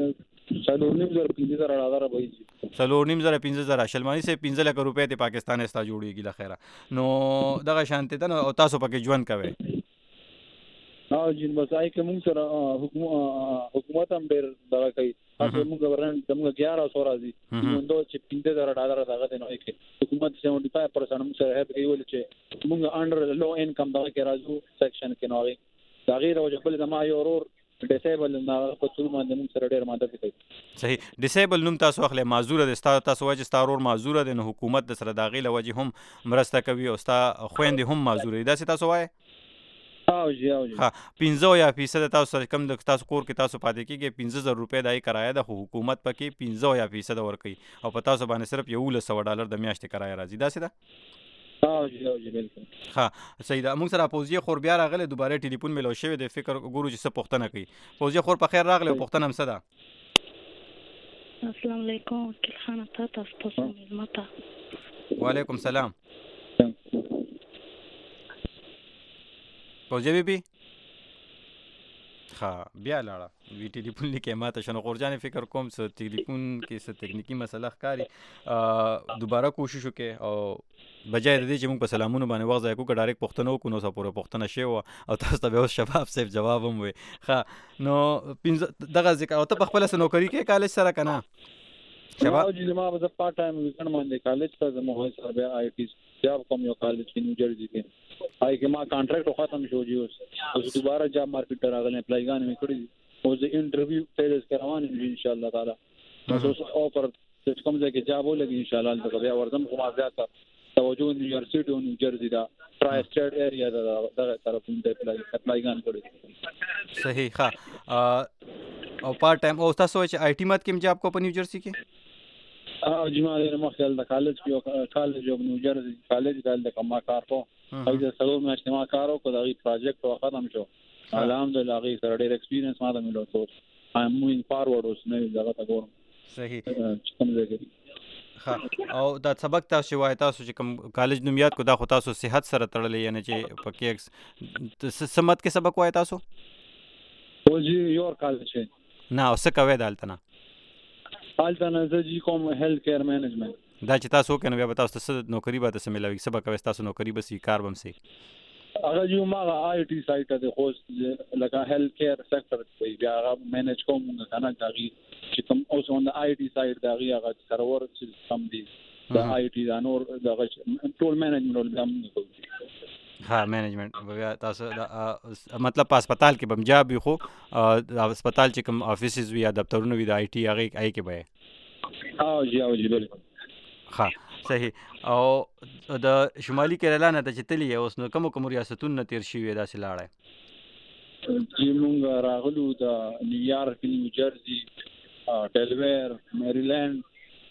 3.5 شلمانی سے 15 لک روپے ته پاکستان استا جوړیږي له خیره نو دغه شانتي ته او تاسو پکې ژوند کوي. جن مسای کې موږ سره حکومت هم ډېر دغه کوي تاسو موږ ګورنمنت موږ 1100 راځي نو چې $15,000 دغه دی نو کې حکومت 75% موږ سره هپ کوي چې موږ انډر لو انکم دغه کې راځو سیکشن کې نو دا غیر او جبل زما یو ورور ډیسیبل نه په ټول باندې موږ سره ډېر مدد کوي. صحیح. ډیسیبل نوم تاسو اخلي، معذوره دي تاسو وجه ستارور معذوره دي، نو حکومت د سره داغي لوجه هم مرسته کوي او ستا خويندې هم معذوره دي، دا څه تاسو وایي؟ جی ها 15% تاسو سره کم د تاسو کور کې تاسو پاتې کیږي 15000 روپۍ دای کرایه ده، خو حکومت پکې 15% ورکوي او په تاسو باندې صرف $1100 د میاشتې کرایه راځي، دا څه ده؟ جی بالکل. ها صحیح ده. موږ سره پوزیه خور بیا راغله، دوباره ټلیفون ملو شوی د فکر ګورو چې څه پوښتنه کوي. پوزیه خور په خیر راغله، پوښتنه هم څه ده؟ السلام علیکم وکیل خان تاسو ملمتا. وعلیکم السلام. پوزیه بیبي ها بیا لاړه وی ټلیفون لیکه ماته شنو غورجان فکر کوم څه ټلیفون کې څه ټکنیکی مسله ښکاری، دوباره کوشش وکړه او بجای د دې چې موږ په سلامونو باندې وغځای کو ډایرکټ پښتنو کو نو سپوره پښتنه شی او تاسو ته به شفاف صاحب جواب هم وي. ها نو دغه ځکه او ته په خپل نوکری کې کالج سره کنه شباب جی ما به پارت ټایم ویکند باندې کالج ته زموږ هوای سره بیا آی ټی جاب کوم یو کالج کې نیو جرسی کې آی کې ما کانټریکټ ختم شو جی اوس دوباره جاب مارکیټ ته راغلی اپلای غانې مې کړی او زه انټرویو پیلز کروان ان شاء الله تعالی اوس اوفر چې کوم ځای کې جاب ولګي ان شاء الله تل بیا ورځم کوم زیات توجه یونیورسيټي او نیو جرسی دا ټرای سټیټ ایریا دا دغه طرفونو ته اپلای غان کړی. صحیح. ها او پارت ټایم او تاسو چې آی ټی مت کې جاب کو په نیو جرسی کې جی ما د مخکې د کالج کې کالج او نیو جرسی کالج د کما کار کو ایزه سلو مې اجتماع کارو کو دا پروجیکټ ختم شو الحمدلله غي سره ډېر ایکسپیرینس ما ته ملو ته آی ام مووینګ فارورډ اوس نه دغه تا ګورم. صحیح. کوم ځای کې ها او دا سبق تاسو وای تاسو چې کوم کالج نوم یاد کو دا خو تاسو صحت سره تړلې یعنی چې پکې سمت کې سبق وای تاسو او جی یور کالج نه اوس کوي دالته نه حالتانه زه جی کوم هیلث کیر مینجمنت دا چې تاسو کنه بیا تاسو ته نوکری به تاسو ملوي سبا کوي تاسو نوکری به سي کار بم سي هغه جو ما آی ټی سایټ ته خو لکه هیلث کیر سېکټر کې بیا هغه مینیج کوم کنه داغي چې کوم اوس اون د آی ټی سایټ داغي هغه سرور چې سم دي د آی ټی دا نور دغه ټول مینجمنت ولګم نه کوي. ها مینجمنت بیا تاسو مطلب په هسپتال کې بمجاب خو هسپتال چې کوم افیسز وی یا دفترونه وی د آی ټی هغه آی کې به جی بالکل. ها صحیح. او د شمالي کیرالا نه ته چې تلی اوس نو کوم ریاستونو نه تیر شي دا سه لاړه چې موږ راغلو د نیویارک نیو جرسی ډیلویر میریلند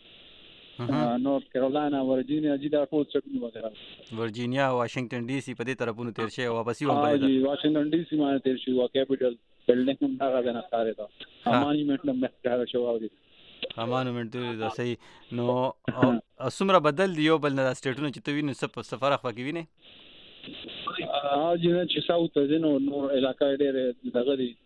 نورث کیرولینا ورجینیا جی دا ټول څټونه وغیرہ ورجینیا واشنگټن ډي سي په دې طرفونو تیر شي واپس یو په جی واشنگټن ډي سي باندې تیر شي او کیپټل بلډینګ هم هغه نه ښکارې دا مانیمنت هم ښکارې شو او دي مانیمنت دا صحیح. نو اسمره بدل دی یو بل نه سټیټونو چې تو ویني سفر خو کې ویني جی چې ساوث زینو نور علاقې ډېر دغه دي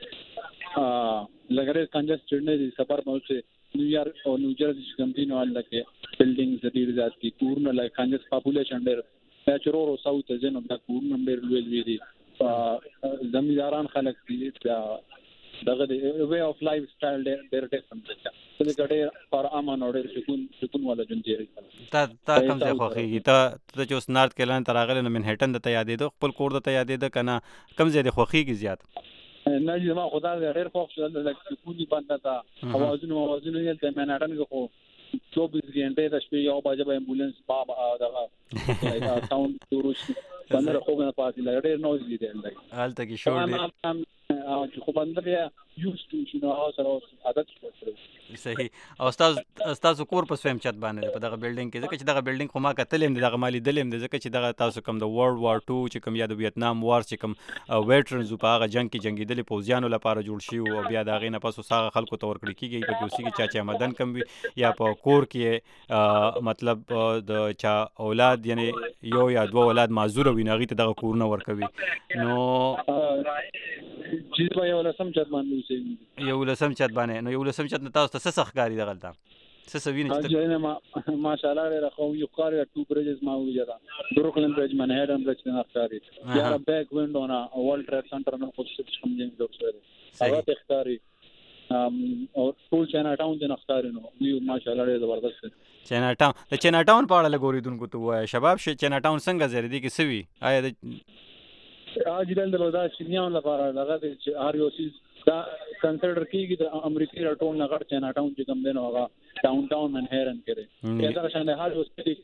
لګره کنجسټډ نه دي سفر مو نیویارک او نیو جرسی کوم دي نو لکه بلډینګز د ډیر ذات کی کورن لکه کنجس پاپولیشن ډیر نچرورو ساوث زینو د کورن ډیر لوی دي زمینداران خلک دي دغه دی وی اف لایف سټایل ډیر ډیفرنٹ دی چې ډیر پر امن او ډیر سکون والا ژوند دی. تا کوم ځای خوښیږي ته چې اوس نارت کیرولاینا ته راغلی نو منهټن د ته یادېده خپل کور د ته یادېده که نه کوم ځای د خوښیږي زیات؟ نه جی ما خدا ډېر خوښ شو لکه سکون دي بنده ته اوازونه یې د منهټن کې خو 24 غنټې د شپې یو بجې به امبولانس دغه ساوند توروش بنده خو نه پاتې ډېر نوز دي هلته کې شور دی خو بنده بیا یوز ټو شي نو هغه عادت شو. صحیح. او تاسو کور په سویم چت باندې په دغه بلډینګ کې ځکه چې دغه بلډینګ خو ما کتلم دغه مالی دلم د ځکه چې دغه تاسو کوم د ورلد وار 2 چې کوم یا د ویتنام وار چې کوم ویټرنز په هغه جنگ کې جنگیدل پوزیانو لپاره جوړ شي او بیا دغه نه پاسو ساغه خلکو ته ورکړي کیږي په کوسي کې چا آمدن کم وي یا په کور کې مطلب د چا اولاد یعنی یو یا دوه اولاد معذور وي نغې ته دغه کورونه ورکوي نو چې په یو لسم چت باندې یو لسم چت باندې نو یو لسم چت نه تاسو ته څه ښکاري دغه څه سوینه چې ماشاءالله ډېر خو یو کار ټو بریجز ما ویجا بروکلین برج منهټن برج نه ښکاري یا بیک وینډو نه ورلد ټریډ سنټر نه خو څه کوم ځای جوړ شوی هغه ښکاري او ټول چاینا ټاون د ښکاري نو یو ماشاءالله ډېر زبردست چاینا ټاون د چاینا ټاون په اړه لګوریدونکو ته وای شباب شه چاینا ټاون څنګه زری دي کې سوي آیا د اجرل د لودا شینیان لپاره دغه چې هر یو چیز دا کنسیډر کیږي د امریکای راټول نه غړ چاینا ټاون چې کوم دی نو هغه ډاون ټاون منهټن کې دی دا څنګه حال اوس کې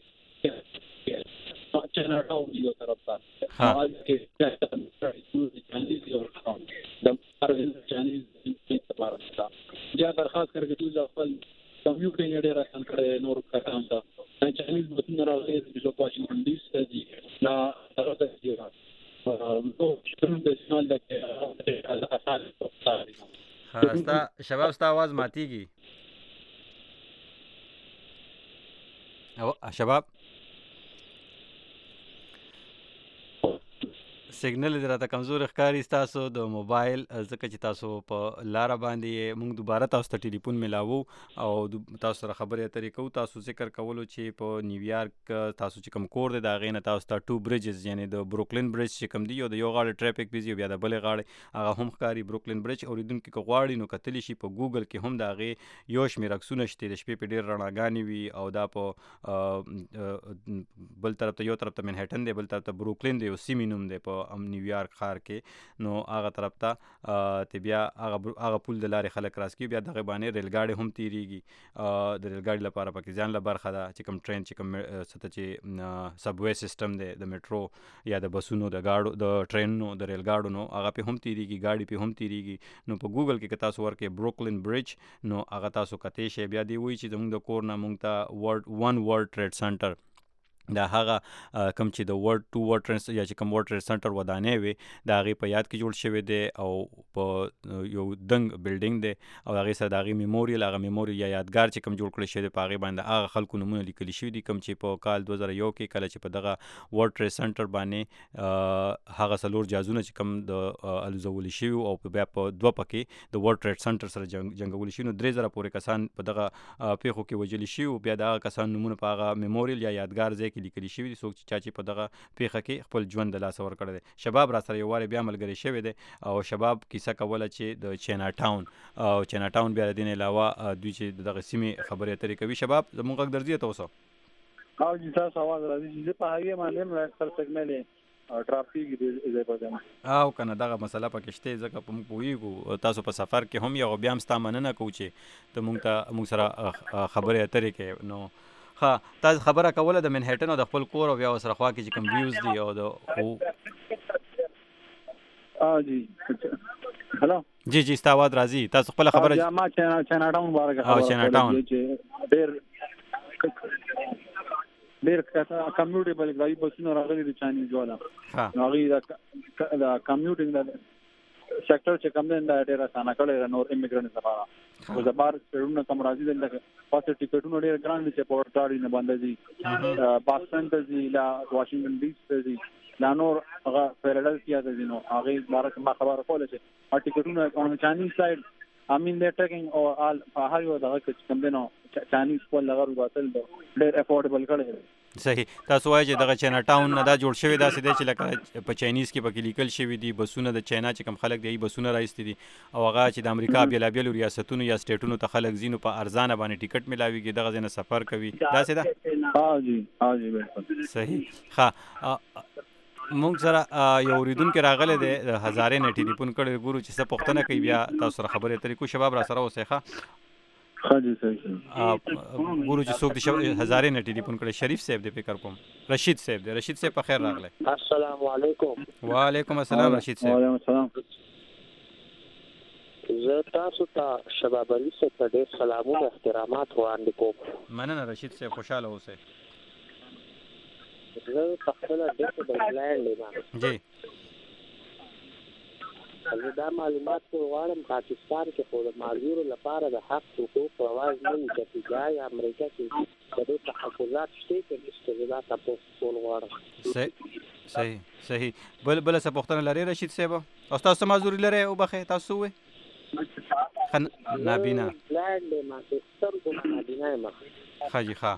چاینا ټاون یو طرف ته حال کې د پروینس چانیز په لپاره دا درخواست کړی چې خپل کمیوټینګ ډیر آسان کړي نور کاران ته چانیز متن راغلي چې په واشنگټن ډي سي دی نا هغه د نو څنګه د سنال د خاستا شباب ستا आवाज ماتيږي او شباب سیګنل درته کمزور ښکاری تاسو د موبایل ځکه چې تاسو په لار باندې موږ دوباره تاسو ته ټلیفون ملاوو او تاسو سره خبرې اترې کوو. تاسو ذکر کولو چې په نیویارک تاسو چې کوم کور دی دا غې نه تاسو ته 2 بریجز یعنی د بروکلین بریج چې کوم دی یو د یو غاړه ټریفیک بیزي بیا د بلې غاړه هغه هم ښکاری بروکلین بریج اوریدونکو کې غواړي نو کتلی شي په ګوګل کې هم دا غې یو شمېر عکسونه شته د شپې په ډیر رڼاګانې وي او دا په بل طرف ته یو طرف ته منهټن دی بل طرف ته بروکلین دی او سیمینوم دی په نیویارک ښار کې نو هغه طرف ته بیا هغه پول د لارې خلک راسکي بیا دغه باندې ریل ګاډي هم تیریږي د ریل ګاډي لپاره پکې ځان له برخه ده چې کوم ټرین چې کوم څه چې سب وے سیستم دی د میټرو یا د بسونو د ګاډو د ټرینونو د ریل ګاډو نو هغه په هم تیریږي ګاډي په هم تیریږي نو په ګوګل کې تاسو ورکې بروکلین بریج نو هغه تاسو کته شي بیا دی وی چې زموږ د کور نه موږ ته ورلد ټریډ سنټر دا هغه کوم چې د ورلد 2 ورلد ټریډ یا چې کوم ورلد ټریډ سنټر ودانې وي دا هغې په یاد کې جوړ شوی دی او په یو دنګ بلډینګ دی او هغې سره د هغې میموریل هغه میموریل یا یادګار چې کوم جوړ کړی شوی دی په هغې باندې هغه خلکو نومونه لیکلي شوي دي کوم چې په کال 2001 کې کله چې په دغه ورلد ټریډ سنټر باندې هغه څلور جهازونه چې کوم د الوزولي شوي او بیا په دوه پکې د ورلد ټریډ سنټر سره جنګولي شوي نو 3000 پورې کسان په دغه پیښو کې وژلي شوي بیا د هغه کسان نومونه په هغه میموریل یا یادګار ځای کې لیکلي شوي دي څوک چې چا چې په دغه پیښه کې خپل ژوند د لاسه ورکړی دی. شباب را سره یو وارې بیا ملګری شوی دی او شباب کیسه کوله چې د چاینا ټاون او چاینا ټاون بیا د دې نه علاوه دوی چې دغه سیمې خبرې اترې کوي. شباب زموږ غږ درځي ته اوسه او چې تاسو आवाज راځي چې په هغه باندې هم اکثر سیګنل ټرافیک دی او کنه دغه مسله پکې شته ځکه په موږ پوهیږو تاسو په سفر کې هم یو بیا هم ستا مننه کوو چې ته موږ سره خبرې اترې کوې نو ها تاسو خبره کوله د منهټن او د خپل کور او بیا سره خوا کې چې کوم ویوز دی او د جی هلو جی ستا आवाज راځي تاسو خپل خبره ما چاینا ټاون مبارک چاینا ټاون ډېر کمیوټیبل غوي بسونه راغلي د چاینیز والا هغه دا کمیوټینګ دا سېکټر چې کوم دی دا ډېر اسانه کړی نور ایمیګرانټ لپاره او د بار سټرونه کوم راځي دلته پاسه ټیکټونه ډېر ګران دي چې په ورټاړي نه باندې دي باستون ته دي لا واشنگټن ډي سي ته دي لا نور هغه فیلډلفیا ته دي نو هغه بار ما خبره کوله چې ټیکټونه اون چاینیز سایډ امین د ټریکینګ او آل هر یو دغه کوم دی نو چاینیز په لغړ واتل ډېر افورډبل کړی صحیح تاسو وایي چې دغه چاینا ټاون نه دا جوړ شوی داسې دی چې لکه په چاینیز کې پکې لیکل شوي دي بسونه د چاینا چې کوم خلک دی بسونه راایستي دي او هغه چې د امریکا بیلابیلو ریاستونو یا سټیټونو ته خلک ځینو په ارزانه باندې ټیکټ ملاويږي دغه ځای نه سفر کوي داسې ده جی بالکل صحیح ښه مونږ سره یو اوریدونکو راغلی دی هزارې نه ټلیفون کړی ګورو چې څه پوښتنه کوي بیا تاسو سره خبرې اترې کوو. شباب را سره اوسئ ښه جی صحیح ګورو چې څوک د هزارې نه ټلیفون کړی. شریف صاحب دی فکر کوم رشید صاحب دی. رشید صاحب په خیر راغلی. السلام علیکم. وعلیکم السلام رشید صاحب. وعلیکم السلام. زه تاسو ته شباب علي صاحب ته ډېر سلامونه احترامات وړاندې کوم. مننه رشید صاحب خوشاله اوسئ. زه په خپله ډېر بلګلینډ یم جی زه دا معلومات غواړم پاکستان کې خو د مازدورو لپاره د حق حقوق رواج نه وي چې ځای امریکا کې د دوی تحفظات شته چې نشته زه دا تاسو کول غواړم. صحیح بل څه پوښتنه لري رشید صاحب او تاسو مازدوري لرئ او بخې تاسو وې نابینا لاندې ما سیستم کو نابینا ما خاجي ښه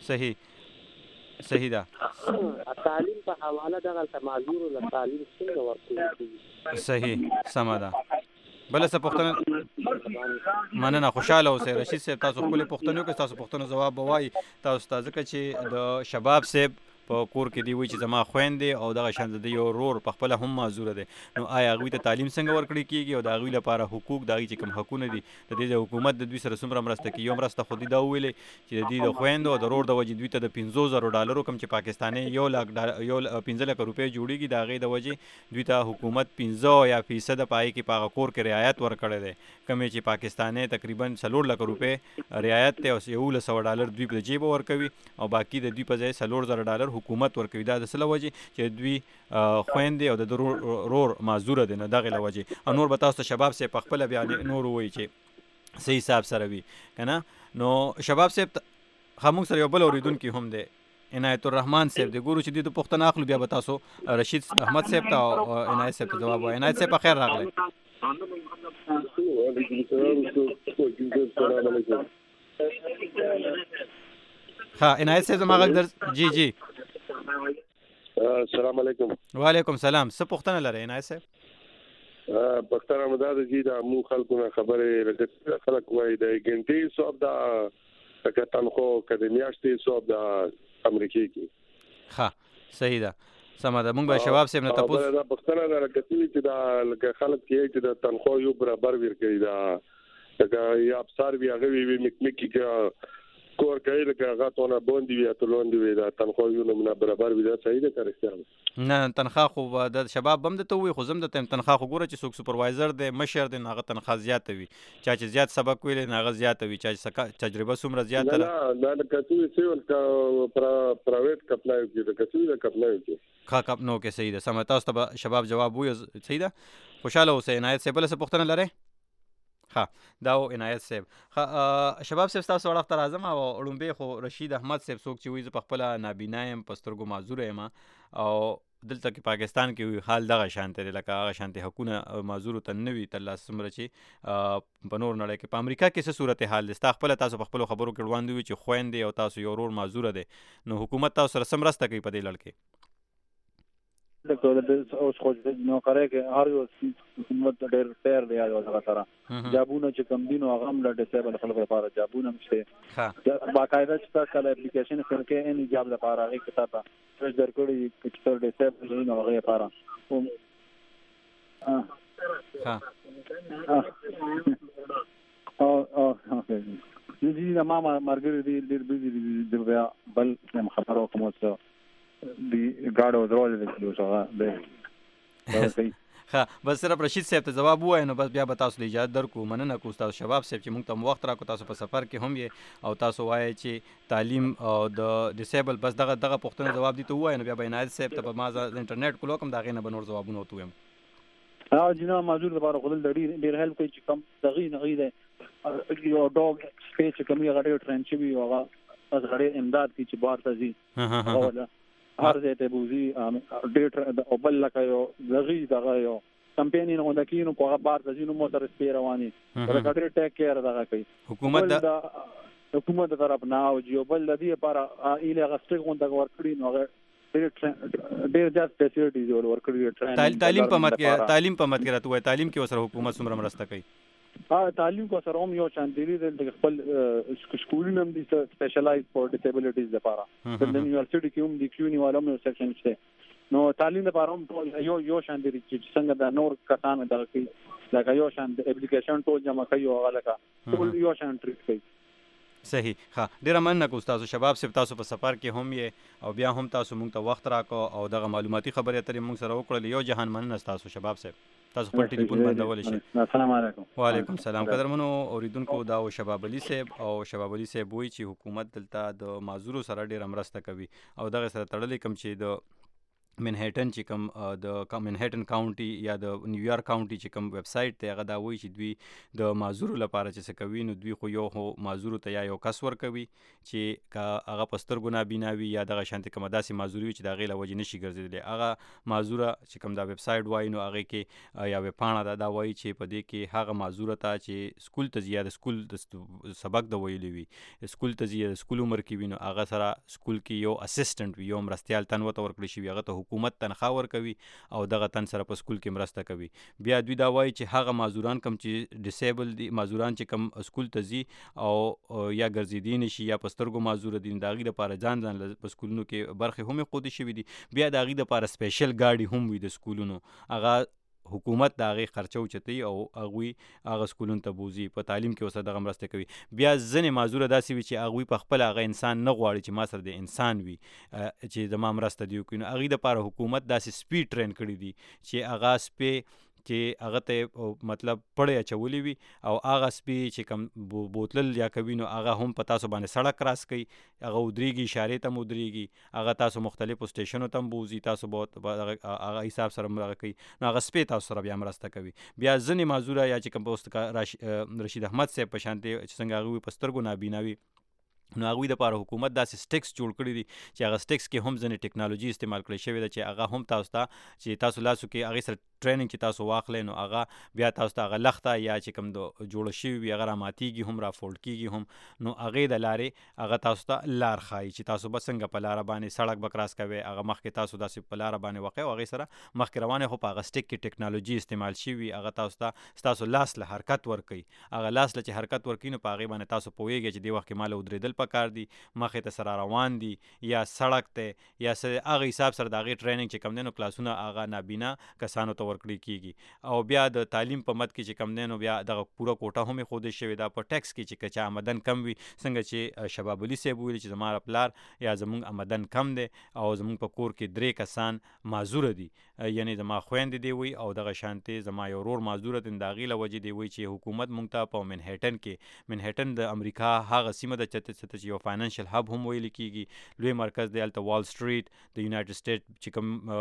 صحیح ده. تعلیم په حواله دغه معذور له تعلیم څنګه ورکوي صحیح سم ده. بل څه پوښتنه مننه خوشاله اوسئ رشید صاحب تاسو خپل پوښتنو کې تاسو پوښتنو جواب وایي تاسو ځکه چې د شباب صاحب په کور کې دی وایي چې زما خویندې او دغه شان د یو ورور په خپله هم معذوره دی، نو آیا هغوی ته تعلیم څنګه ورکړی کېږي او د هغوی لپاره حقوق د هغوی چې کوم حقونه دي د دې د حکومت د دوی سره څومره مرسته کوي؟ یو مرسته خو دوی دا وویلې چې د دوی د خویندو او د ورور د وجې دوی ته د $50,000 کوم چې پاکستاني $1,00,000 روپۍ جوړېږي د هغې د وجې دوی ته حکومت 50% پای کې په هغه کور کې رعایت ورکړی دی، کومې چې پاکستاني تقریبا $4,00,000 روپۍ رعایت دی او $1100 دوی په جیبه ورکوي او باقي د دوی په ځای $4,000 حکومت ورکوي. دا د څه له وجې چې دوی خویندې او د ورور معذوره دي، نو دغې له وجې. او نور به تاسو ته شباب صاحب په خپله بیا نور ووایي چې صحیح حساب سره وي که نه. نو شباب صاحب موږ سره یو بل اورېدونکي هم دی، عنایت الرحمن صاحب دی. ګورو چې دې ته پوښتنه اخلو، بیا به تاسو رشید احمد صاحب ته او عنایت صاحب ته جواب وایي. عنایت صاحب په خیر راغلی. ها عنایت صاحب زما غږ در جی السلام علیکم. وعلیکم سلام. څه پوښتنه لرئ عنایت صاحب؟ پښتنه مدار جی دا مو خلکو نه خبرې لکه خلک وایي د ګنټې صوب دا لکه تنخو کده میاشتې صوب دا امریکای کې. ها صحیح ده، سمه ده. موږ به شباب صاحب نه تاسو دا پښتنه دا لکه چې دا لکه خلک کې چې د تنخو یو برابر ورکړي دا لکه یا افسر وی هغه وی میکمکی کې کور کوي لکه هغه تونه باندې وي اتلون دی دا تنخوا یو نه برابر وي. دا صحیح ده کارستانه نه تنخواه خو د شباب بم د ته وي، خو زم د تنخواه خو ګوره چې څوک سپروایزر دی مشر دی هغه تنخواه زیاته وي، چا چې زیات سبق ویلی هغه زیاته وي، چا چې تجربه څومره زیاته ده. نه لکه څه سیول پرایویټ کپلای کې د کڅوړي د کپلای کې ښه کپ نو کې صحیح ده. سمه تاسو ته شباب جواب وي صحیح ده. خوشاله اوسئ. عنایت صاحب بله څه پوښتنه لرئ؟ ها دا و عنایت صاحب. شباب صاحب ستاسو اړخ ته راځم او وړومبی خو رشید احمد صاحب څوک چې وایي زه په خپله نابینا یم، په سترګو معذوره یم او دلته کې پاکستان کې وي حال دغه شانته دی لکه هغه شانتې حقونه معذورو ته نه وي ترلاسه څومره چې په نور نړۍ کې. په امریکا کې څه صورت حال دی؟ ستا خپله تاسو په خپلو خبرو کې وړاندې وي چې خویندې او تاسو یو ورور معذوره دی، نو حکومت تاسو سره څه مرسته کوي په دې لړ کې؟ اوس خو نو کاری کې هر یو حکومت ډېر فیر دی هغه سره جابونه چې کم دي نو هغه هم د ډیسیبل خلکو لپاره جابونه هم شته باقاعده چې کله اپلیکیشن کړکې ان جاب لپاره هغه کتاب ته درکړي چې تر ډیسیبل نو هغه لپاره اوکې دې ما مارګری دې ډېر بیا بل خبرو کوم څه دی ګاډو درول دي څنګه ها بس صرف رشید صاحب ته جواب وای نو بس بیا به تاسو له اجازه درکو. مننه کوم تاسو شباب صاحب چې موږ ته وخت راکو، تاسو په سفر کې هم یې او تاسو وایي چې تعلیم او د ډیسیبل بس دغه پوښتنه جواب دي ته وای نو بیا به عنایت صاحب ته په ما انټرنیټ کولو کوم دا غینه به نور جوابونه وته ویم. جناب معذور لپاره خپل ډیر هیلپ کوي چې کم دغې ده یو ډاګ سپیس کومي غړي ټرین شي وي هغه از غړي امداد کی چې بار ته زی او هر ځای ته بوزي ډېر او بل لکه یو دغې دغه یو کمپینین غونډه کینو په هغه بار ته ځینو موټر سپیر رواني ورته ډېر ټیک کیر دغه کوي حکومت طرف نه او جو بل د دې لپاره ایله غسټ غونډه ورکړي نو ډېر ځات فیسیلیټیز ورکړي. تعلیم په مت کې راته وای تعلیم کې وسره حکومت څومره مرسته کوي؟ تعلیم کو سره هم یو چاندېری د خپل سکولونو هم دي سپیشلایز فور ډیسیبلیټیز لپاره د یونیورسيټي کې هم د کیونی والو یو سیکشن شته نو تعلیم لپاره هم یو چاندېری چې څنګه د نور کسان دغه کې لکه یو شان د اپلیکیشن ټول جمع کوي او هغه ټول یو شان ټریټ کوي. صحیح. ها ډیره مننه کوم تاسو شباب صاحب، تاسو په سفر کې هم یې او بیا هم تاسو موږ ته وخت راکو او دغه معلوماتي خبرې اترې موږ سره وکړل. یو جهان مننه تاسو شباب صاحب. تاسو خپل ټلیفون بندولی شئ. السلام علیکم. وعلیکم السلام. قدرمنو اوریدونکو دا شباب علي صاحب او شباب علي صاحب وایي چې حکومت دلته د معذورو سره ډیره مرسته کوي او دغه سره تړلې کوم چې د منهټن چې کوم د منهټن کاونټي یا د نیویارک کاونټي چې کوم ویب سایټ دی هغه دا وایي چې دوی د معذورو لپاره چې څه کوي نو دوی خو یو معذورو ته یا یو کس ورکوي چې که هغه په سترګو نابینا وي یا دغه شانتې کومه داسې معذوري وي چې د هغې له وجې نشي ګرځېدلی. هغه معذوره چې کوم دا ویب سایټ وایي نو هغې کې یا ویبپاڼه ده دا وایي چې په دې کې هغه معذوره ته چې سکول ته ځي یا د سکول د سبق د ویلي وي سکول ته ځي یا د سکول عمر کې وي نو هغه سره سکول کې یو اسسټنټ وي یو مرستیال تن ورته ورکړی شي هغه ته حکومت تنخواه ورکوي او دغه تن سره په سکول کې مرسته کوي. بیا دوی دا وایي چې هغه معذوران کم چې ډیسیبل دي، معذوران چې کم سکول ته ځي او یا ګرځېدي نشي یا په سترګو معذور دي، د هغې دپاره ځان په سکولونو کې برخې هم ایښودې شوي دي. بیا د هغې دپاره سپیشل ګاډي هم وي د سکولونو، هغه حکومت د هغې خرچه اوچتوي او هغوی هغه سکولونو ته بوځي، په تعلیم کې ورسره دغه مرسته کوي. بیا ځینې معذوره داسې وي چې هغوی په خپله هغه انسان نه غواړي چې ما سره د انسان وي چې زما مرسته دې وکړي، نو هغې دپاره حکومت داسې سپي ټرین کړي دي چې هغه سپی چې هغه ته مطلب پړی اچولی وي او هغه سپي چې کم بوتلل یا کوي نو هغه هم په تاسو باندې سړک کراس کوي، هغه ودرېږي، اشارې ته هم ودرېږي، هغه تاسو مختلفو سټیشنو ته هم بوځي، تاسو به هغه حساب سره هغه کوي، نو هغه سپی تاسو سره بیا مرسته کوي. بیا ځینې معذوره یا چې کوم اوس رشید احمد صاحب په شانتې چې څنګه هغوی په سترګو نابینا وي، نو هغوی دپاره حکومت داسې سټکس جوړ کړي دي چې هغه سټکس کې هم ځینې ټیکنالوژي استعمال کړی شوې ده چې هغه هم تاسو ته چې تاسو لاسو کې هغې سره ټریننګ چې تاسو واخلئ نو هغه بیا تاسو ته هغه لخته یا چې کوم د جوړه شوي وي هغه راماتېږي هم رافولډ کېږي هم، نو هغې د لارې هغه تاسو ته لار ښایي چې تاسو به څنګه په لاره باندې سړک به کراس کوئ، هغه مخکې تاسو داسې په لاره باندې وقئ او هغې سره مخکې روانې خو په هغه سټک کې ټیکنالوژي استعمال شوي وي، هغه تاسو ته ستاسو لاس له حرکت ورکوي، هغه لاس له چې حرکت ورکوي نو په هغې باندې تاسو پوهېږئ چې دې وخت کې ما له ودرېدل پکار دي، مخې ته سره روان دي یا سړک ته یا هغه حساب سره د هغې ټریننګ چې کوم دی نو کلاسونه هغه نابینا کسانو ته ورکړی کېږي. او بیا د تعلیم په مد کې چې کم دی نو بیا دغه پوره کوټه هم ایښودل شوې ده په ټیکس کې چې که چا آمدن کم وي، څنګه چې شباب علي صاحب ویلي چې زما پلار یا زمونږ آمدن کم دی او زمونږ په کور کې 3 کسان معذوره دي، یعنی زما خویندې دی وي او دغه شانتې زما یو ورور معذوره دی، د هغې له وجې دی وایي چې حکومت مونږ ته په منهټن د امریکا هغه سیمه ده چې یو فاینانشل هب هم ویل کېږي، لوی مرکز دی هلته وال سټریټ د یونایټډ سټیټ چې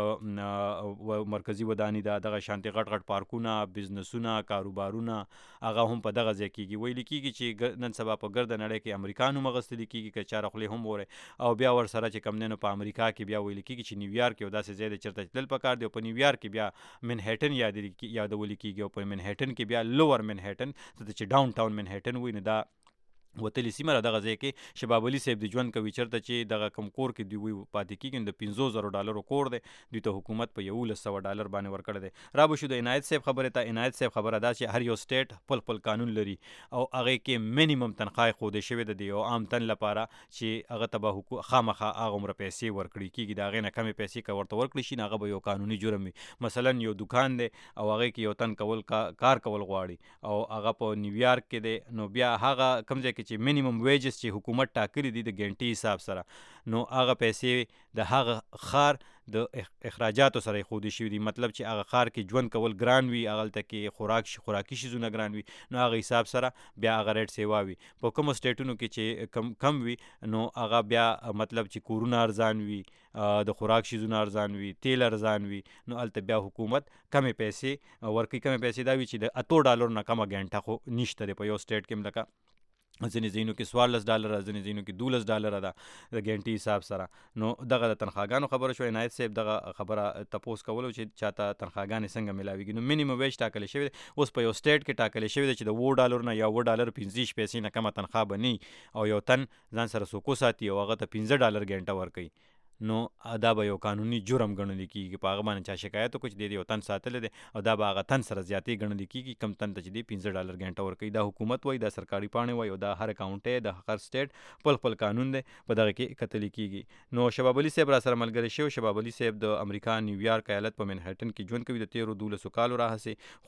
کوم مرکزي ودانۍ ده، دغه شانتې غټ غټ پارکونه، بزنسونه، کاروبارونه هغه هم په دغه ځای کېږي. ویل کېږي چې نن سبا په ګرده نړۍ کې امریکا نوم اخیستل کېږي که چا خولې هم وری، او بیا ورسره چې کوم دی نو په امریکا کې بیا ویل کېږي چې نیویارک یو داسې ځای دی چېرته تلل پکار دی، او په نیویارک کې بیا منهټن یادول کېږي، او په منهټن کې بیا لوور منهټن چې ډاون ټاون منهټن وي، نو دا وتلې سیمه را دغه ځای کې شباب علي صاحب د ژوند کوي، چېرته چې دغه کم کور کې دوی پاتې کېږي نو د $50,000 کور دی، دوی ته حکومت په $1,100 باندې ورکړی دی. را به شو د عنایت صاحب خبرې ته. عنایت صاحب خبره دا چې هر یو سټیټ خپل قانون لري او هغې کې مینیمم تنخواه ایښودې شوې ده د یو عام تن لپاره چې هغه ته به خامخا هغه عمره پیسې ورکړي کېږي، د هغې نه کمې پیسې که ورته ورکړي شي نو هغه به یو قانوني جرم وي. مثلا یو دکان دی او هغې کې یو تن کار کول غواړي او هغه په نیویارک کې دی، نو بیا هغه کوم ځای کې چې مینیمم ویجز چې حکومت ټاکلي دي د ګنټې حساب سره، نو هغه پیسې د هغه ښار د اخراجاتو سره ایښودې شوي دي، مطلب چې هغه ښار کې ژوند کول ګران وي، هغلته کې خوراکي شیزونه ګران وي، نو هغه حساب سره بیا هغه ریټ سیوا وي. په کومو سټیټونو کې چې کم وي نو هغه بیا مطلب چې کورونه ارزان وي، د خوراک شیزونه ارزان وي، تیل ارزان وي، نو هلته بیا حکومت کمې پیسې ورکوي. کمې پیسې دا وي چې د $8 نه کمه ګنټه خو نشته دی په یو سټیټ کې، لکه ځینې ځایونو کې $14، ځینې ځایونو کې $12 ده د ګنټې حساب سره. نو دغه د تنخواګانو خبره شو. عنایت صاحب دغه خبره تپوس کولو چې چاته تنخواګانې څنګه ملاویږي، نو مینیمم ویج ټاکلی شوی دی. اوس په یو سټیټ کې ټاکلی شوی دی چې د $4 نه یا $4.25 پیسې نه کمه تنخوا به نه وي او یو تن ځان سره څوک وساتي او هغه ته $15 ګنټه ورکوي، نو دا به یو قانوني جرم ګڼل کېږي. په هغه باندې چا شکایت وکړي چې د یو تن ساتلی دی او دا به هغه تن سره زیاتې ګڼل کېږي، کم تن ته چې دی $15 ګنټه ورکوي. دا حکومت وایي، دا سرکاري پاڼې وایي او دا هر کاونټۍ د هر سټیټ خپل قانون دی، په دغه کې کتلی کېږي. نو شباب علي صاحب را سره ملګری شوی. شباب علي صاحب د امریکا نیویارک ایالت په منهټن کې ژوند کوي د تېرو 12 کالو راهیسې،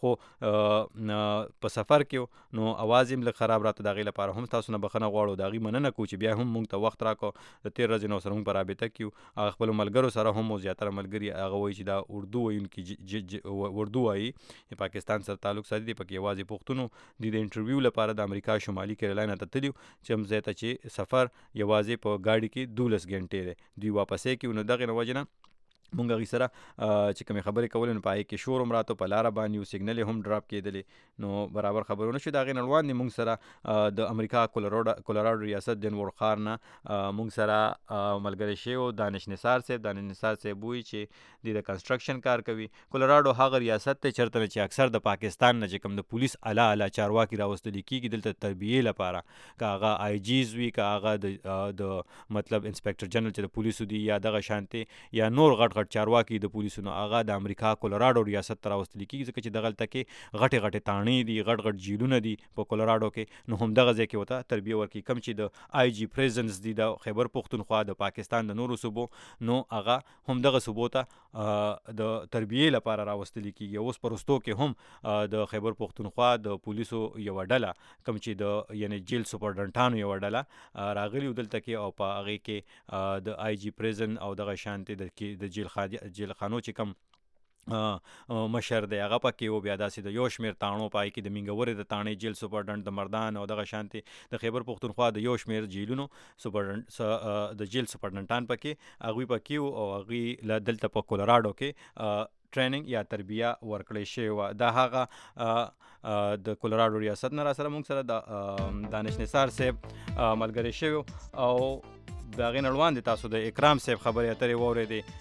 خو په سفر کې نو اواز یې لږ خراب راته، د هغې لپاره هم تاسو نه بخښنه غواړو، د هغې مننه کوو چې بیا هم موږ ته وخت راکړو د تېر ورځې نه ورسره موږ په رابطه کې یو. هغه خپلو ملګرو سره هم زیاتره ملګري هغه وایي چې دا اردو ویونکي اردو وایي، پاکستان سره تعلق ساتي دي، پکې یوازې پښتونو د انټرویو لپاره د امریکا شمالي کیرولاینا ته تللي چې هم ځای ته چې سفر یوازې په ګاډي کې 12 ګنټې دی، دوی واپسې کړي. نو دغې نه وجې نه مونږ هغې سره چې کومې خبرې کولې نو په هغې کې شور هم راته په لاره باندې یو سیګنل یې هم ډراپ کېدلې، نو برابر خبرونه شو. د هغې نه وړاندې مونږ سره د امریکا کولراډو ریاست دینور ښار نه مونږ سره ملګری شوی دانش نثار صاحب. دانش نثار صاحب وایي چې د کنسټرکشن کار کوي. کولراډو هغه ریاست دی چېرته چې اکثر د پاکستان نه چې کوم د پولیس اعلی چارواکي راوستلی کېږي دلته تربیې لپاره، که هغه آی جیز وي، که هغه د مطلب انسپکټر جنرال چې د پولیسو دي، یا دغه شانتې یا نور غټ غټ چارواکي د پولیسو نو هغه د امریکا کولراډو ریاست ته راوستل کېږي ځکه چې دغلته کې غټې غټې تاڼې دي غټ جیلونه دي په کولراډو کې نو همدغه ځای کې ورته تربیه ورکوي کوم چې د آی جي پریزنس دي د خیبر پختونخوا د پاکستان د نورو صوبو نو هغه همدغه صوبو ته د تربیې لپاره راوستل کېږي اوس په رستو کې هم د خیبر پختونخوا د پولیسو یوه ډله کوم چې د یعنی جیل سپرډنټانو یوه ډله راغلي دلته کې او په هغې کې د آی جي پریزن او دغه شانتې د جیل خانو چې کوم مشر دی هغه پکې و بیا داسې د یو شمېر تاڼو پای کې د مینګورې د تاڼې جیل سپرډنټ د مردان او دغه شانتې د خیبر پختونخوا د یو شمېر جیلونو د جیل سپرډنټان پکې هغوی پکې و او هغوی دلته په کولراډو کې ټریننګ یا تربیه ورکړی شوې وه دا هغه د کولراډو ریاست نه را سره موږ سره د دانش نثار صاحب ملګری شوي او د هغې نه وړاندې تاسو د اکرام صاحب خبرې اترې واورېدې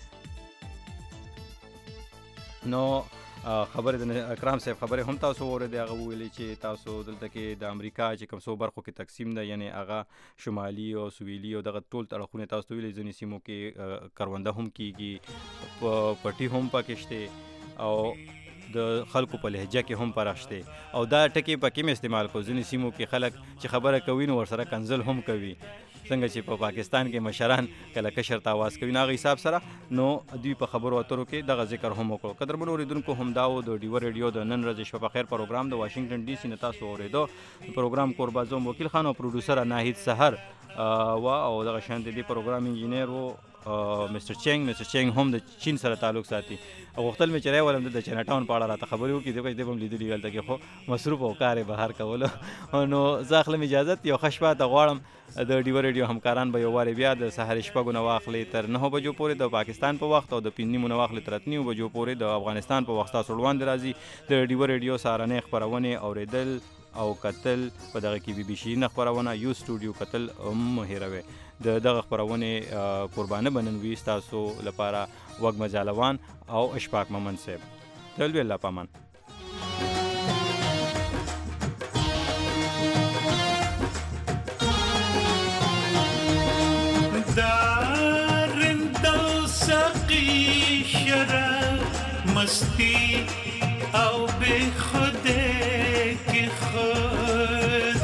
نو خبرې د اکرام صاحب خبرې هم تاسو واورېدې هغه وویلې چې تاسو دلته کې د امریکا چې کوم څو برخو کې تقسیم ده یعنی هغه شمالي او سویلي او دغه ټول اړخونه تاسو ته ویلې ځینې سیمو کې کرونده هم کیږي پټي هم پکې شته او د خلکو په لهجه کې هم فرق شته او دا ټکي پکې هم استعمال کو ځینې سیمو کې خلک چې خبره کوي نو ورسره کنزل هم کوي څنګه چې په پاکستان کې مشران کله کشر ته آواز کوي نو هغه حساب سره نو دوی په خبرو اترو کې دغه ذکر هم وکړو قدرمنو اوریدونکو هم دا و د ډیوه ریډیو د نن ورځې شپه په خیر پروګرام د واشنگټن ډي سي نه تاسو اورېدو پروګرام کوربه زوم وکیل خان او پروډوسر ناهید سحر و او دغه شان د دې پروګرام انجینیر و مستر چینګ هم د چین سره تعلق ساتي او غوښتل مې چې رای ولم د چاینا ټاون په اړه راته خبرې وکړي دغه دې به هم لیدلي هلته کې خو مصروف او کار یې بهر کولو نو زه اخلم اجازت یو ښه شپه ته غواړم د ډیوه ریډیو همکاران به یو وارې بیا د سهار شپږو نه واخلي تر 9 بجو پورې د پاکستان په وخت او د 5 نیمو نه واخلي تر 8 بجو پورې د افغانستان په وخت تاسو وړاندې راځي د ډیوه ریډیو سهارنۍ خپرونې اوریدل او کتل په دغه کې بي بي سي نه خپرونه یو سټوډیو کتل هم هیروي دغه خپرونې قربانه بنن وي تاسو لپاره وګ مجالوان او اشفاق ممن صاحب تل الله پامان مستی او به خوده که خود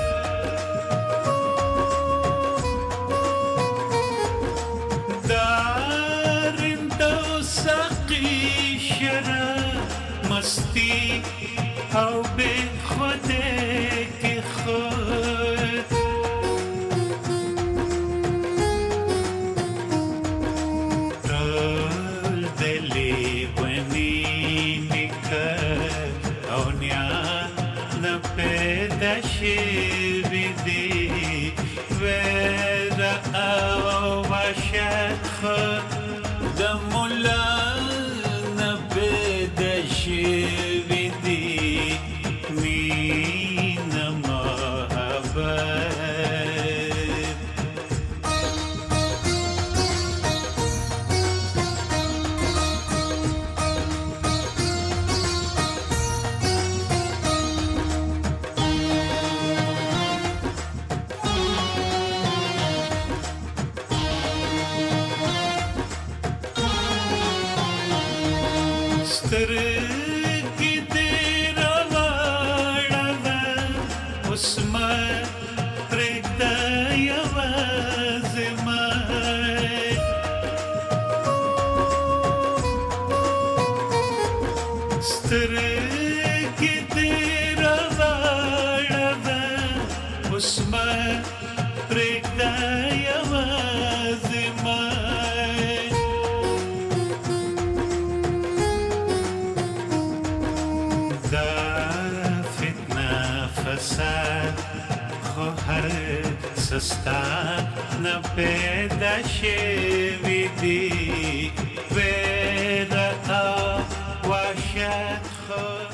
دارند و سقی شراب مستی او به خوده که خود شیردی ور او باشد خود دمولا نبید شیردی مین محبت سستا نپیدا شوی دی ویدا واشد خود